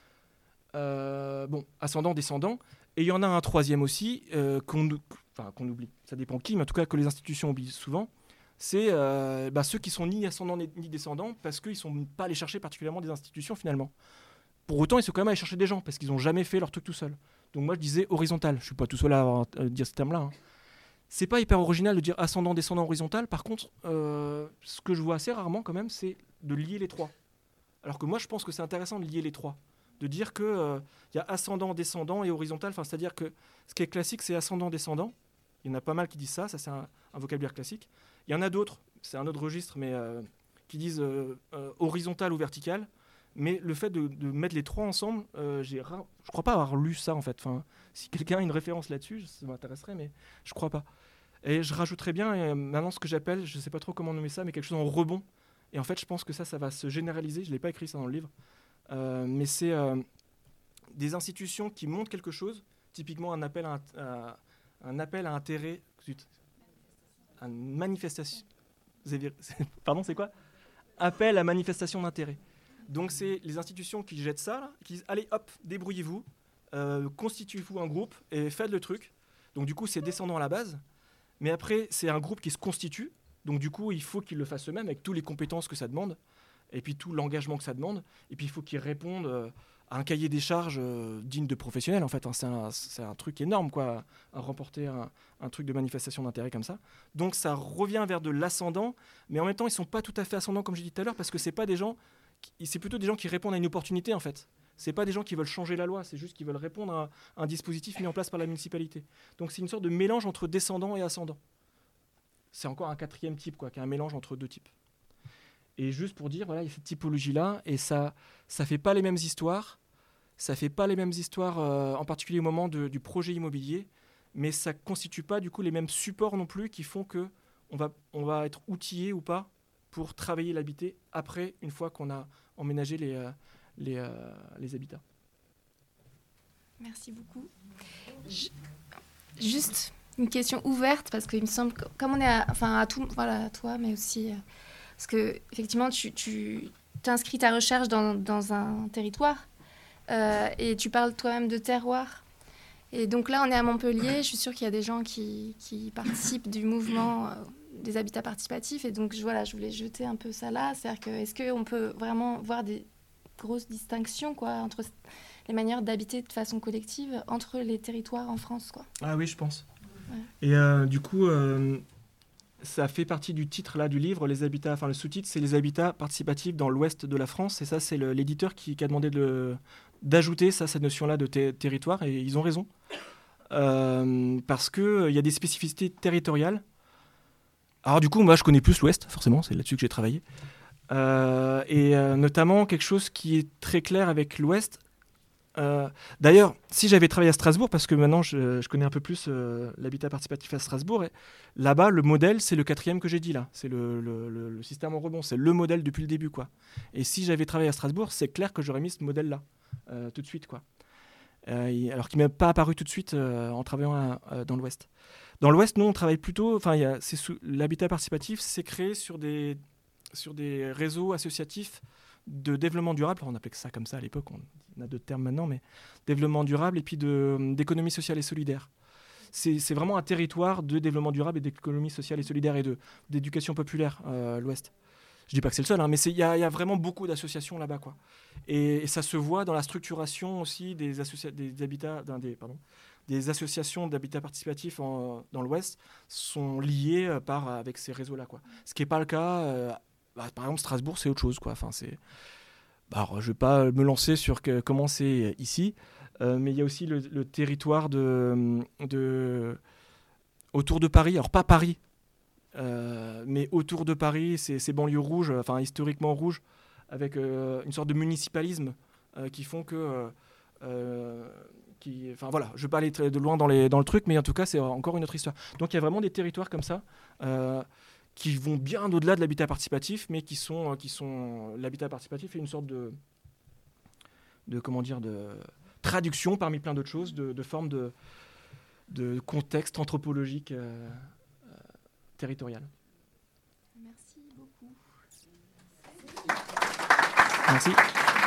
Euh, bon, ascendant, descendant. Et il y en a un troisième aussi, euh, qu'on, enfin, qu'on oublie, ça dépend qui, mais en tout cas que les institutions oublient souvent, c'est euh, bah, ceux qui sont ni ascendants ni descendants parce qu'ils ne sont pas allés chercher particulièrement des institutions finalement. Pour autant, ils sont quand même allés chercher des gens parce qu'ils n'ont jamais fait leur truc tout seul. Donc moi je disais horizontal, je ne suis pas tout seul à, avoir, à dire ce terme-là. Hein. C'est pas hyper original de dire ascendant, descendant, horizontal. Par contre, euh, ce que je vois assez rarement quand même, c'est de lier les trois. Alors que moi je pense que c'est intéressant de lier les trois. De dire qu'il euh, y a ascendant, descendant et horizontal. Enfin, c'est-à-dire que ce qui est classique, c'est ascendant, descendant. Il y en a pas mal qui disent ça, ça c'est un, un vocabulaire classique. Il y en a d'autres, c'est un autre registre, mais euh, qui disent euh, euh, horizontal ou vertical. Mais le fait de, de mettre les trois ensemble, euh, j'ai ra- je crois pas avoir lu ça en fait. Enfin, si quelqu'un a une référence là-dessus, ça m'intéresserait, mais je crois pas. Et je rajouterais bien euh, maintenant ce que j'appelle, je sais pas trop comment nommer ça, mais quelque chose en rebond. Et en fait, je pense que ça, ça va se généraliser. Je l'ai pas écrit ça dans le livre, euh, mais c'est euh, des institutions qui montrent quelque chose, typiquement un appel à, à un appel à intérêt, zut, une manifestation. Pardon, c'est quoi? Appel à manifestation d'intérêt. Donc c'est les institutions qui jettent ça, là, qui disent allez hop, débrouillez-vous, euh, constituez-vous un groupe et faites le truc. Donc du coup c'est descendant à la base, mais après c'est un groupe qui se constitue, donc du coup il faut qu'ils le fassent eux-mêmes avec toutes les compétences que ça demande, et puis tout l'engagement que ça demande, et puis il faut qu'ils répondent euh, à un cahier des charges euh, digne de professionnels en fait, hein. c'est, un, c'est un truc énorme quoi, à remporter un, un truc de manifestation d'intérêt comme ça. Donc ça revient vers de l'ascendant, mais en même temps ils sont pas tout à fait ascendants comme j'ai dit tout à l'heure, parce que c'est pas des gens c'est plutôt des gens qui répondent à une opportunité en fait. C'est pas des gens qui veulent changer la loi, c'est juste qu'ils veulent répondre à un dispositif mis en place par la municipalité. Donc c'est une sorte de mélange entre descendant et ascendant. C'est encore un quatrième type quoi, qui est un mélange entre deux types. Et juste pour dire, voilà, il y a cette typologie-là, et ça, ça fait pas les mêmes histoires. Ça fait pas les mêmes histoires, euh, en particulier au moment de, du projet immobilier, mais ça constitue pas du coup les mêmes supports non plus qui font que on va, on va être outillé ou pas pour travailler l'habité après, une fois qu'on a emménagé les, euh, les, euh, les habitats. Merci beaucoup. Je... Juste une question ouverte, parce qu'il me semble que, comme on est à, enfin, à, tout, voilà, à toi, mais aussi... Euh, parce que, effectivement, tu, tu inscris ta recherche dans, dans un territoire euh, et tu parles toi-même de terroir. Et donc là, on est à Montpellier. Je suis sûre qu'il y a des gens qui, qui participent du mouvement... Euh, des habitats participatifs, et donc je, voilà, je voulais jeter un peu ça là, c'est-à-dire que est-ce qu'on peut vraiment voir des grosses distinctions quoi, entre les manières d'habiter de façon collective entre les territoires en France quoi. Ah oui, je pense. Ouais. Et euh, du coup, euh, ça fait partie du titre là du livre, les habitats, enfin le sous-titre, c'est les habitats participatifs dans l'ouest de la France, et ça c'est le, l'éditeur qui, qui a demandé de le, d'ajouter ça, cette notion-là de ter- territoire, et ils ont raison, euh, parce qu'il y a des spécificités territoriales. Alors du coup, moi je connais plus l'Ouest, forcément, c'est là-dessus que j'ai travaillé. Euh, et euh, notamment quelque chose qui est très clair avec l'Ouest. Euh, d'ailleurs, si j'avais travaillé à Strasbourg, parce que maintenant je, je connais un peu plus euh, l'habitat participatif à Strasbourg, et là-bas le modèle c'est le quatrième que j'ai dit là, c'est le, le, le, le système en rebond, c'est le modèle depuis le début quoi. Et si j'avais travaillé à Strasbourg, c'est clair que j'aurais mis ce modèle-là euh, tout de suite quoi. Euh, alors qu'il ne m'est pas apparu tout de suite euh, en travaillant à, à, dans l'Ouest. Dans l'Ouest, nous, on travaille plutôt... Enfin, l'habitat participatif, c'est créé sur des, sur des réseaux associatifs de développement durable. On appelait ça comme ça à l'époque, on a d'autres termes maintenant, mais développement durable et puis de, d'économie sociale et solidaire. C'est, c'est vraiment un territoire de développement durable et d'économie sociale et solidaire et de, d'éducation populaire, euh, l'Ouest. Je dis pas que c'est le seul, hein, mais il y, y a vraiment beaucoup d'associations là-bas, quoi. Et, et ça se voit dans la structuration aussi des, associa- des habitats, des, pardon, des associations d'habitat participatif en, dans l'Ouest sont liées euh, par, avec ces réseaux-là, quoi. Ce qui n'est pas le cas, euh, bah, par exemple Strasbourg, c'est autre chose, quoi. Enfin, c'est, bah, alors, je ne vais pas me lancer sur que, comment c'est ici, euh, mais il y a aussi le, le territoire de, de, autour de Paris, alors pas Paris, Euh, mais autour de Paris, ces, ces banlieues rouges, enfin historiquement rouges, avec euh, une sorte de municipalisme euh, qui font que, euh, euh, qui, enfin voilà, je ne vais pas aller très de loin dans, les, dans le truc, mais en tout cas c'est encore une autre histoire. Donc il y a vraiment des territoires comme ça euh, qui vont bien au-delà de l'habitat participatif, mais qui sont, qui sont l'habitat participatif est une sorte de, de comment dire, de traduction parmi plein d'autres choses, de, de forme de, de contexte anthropologique. Euh, territorial. Merci beaucoup. Merci.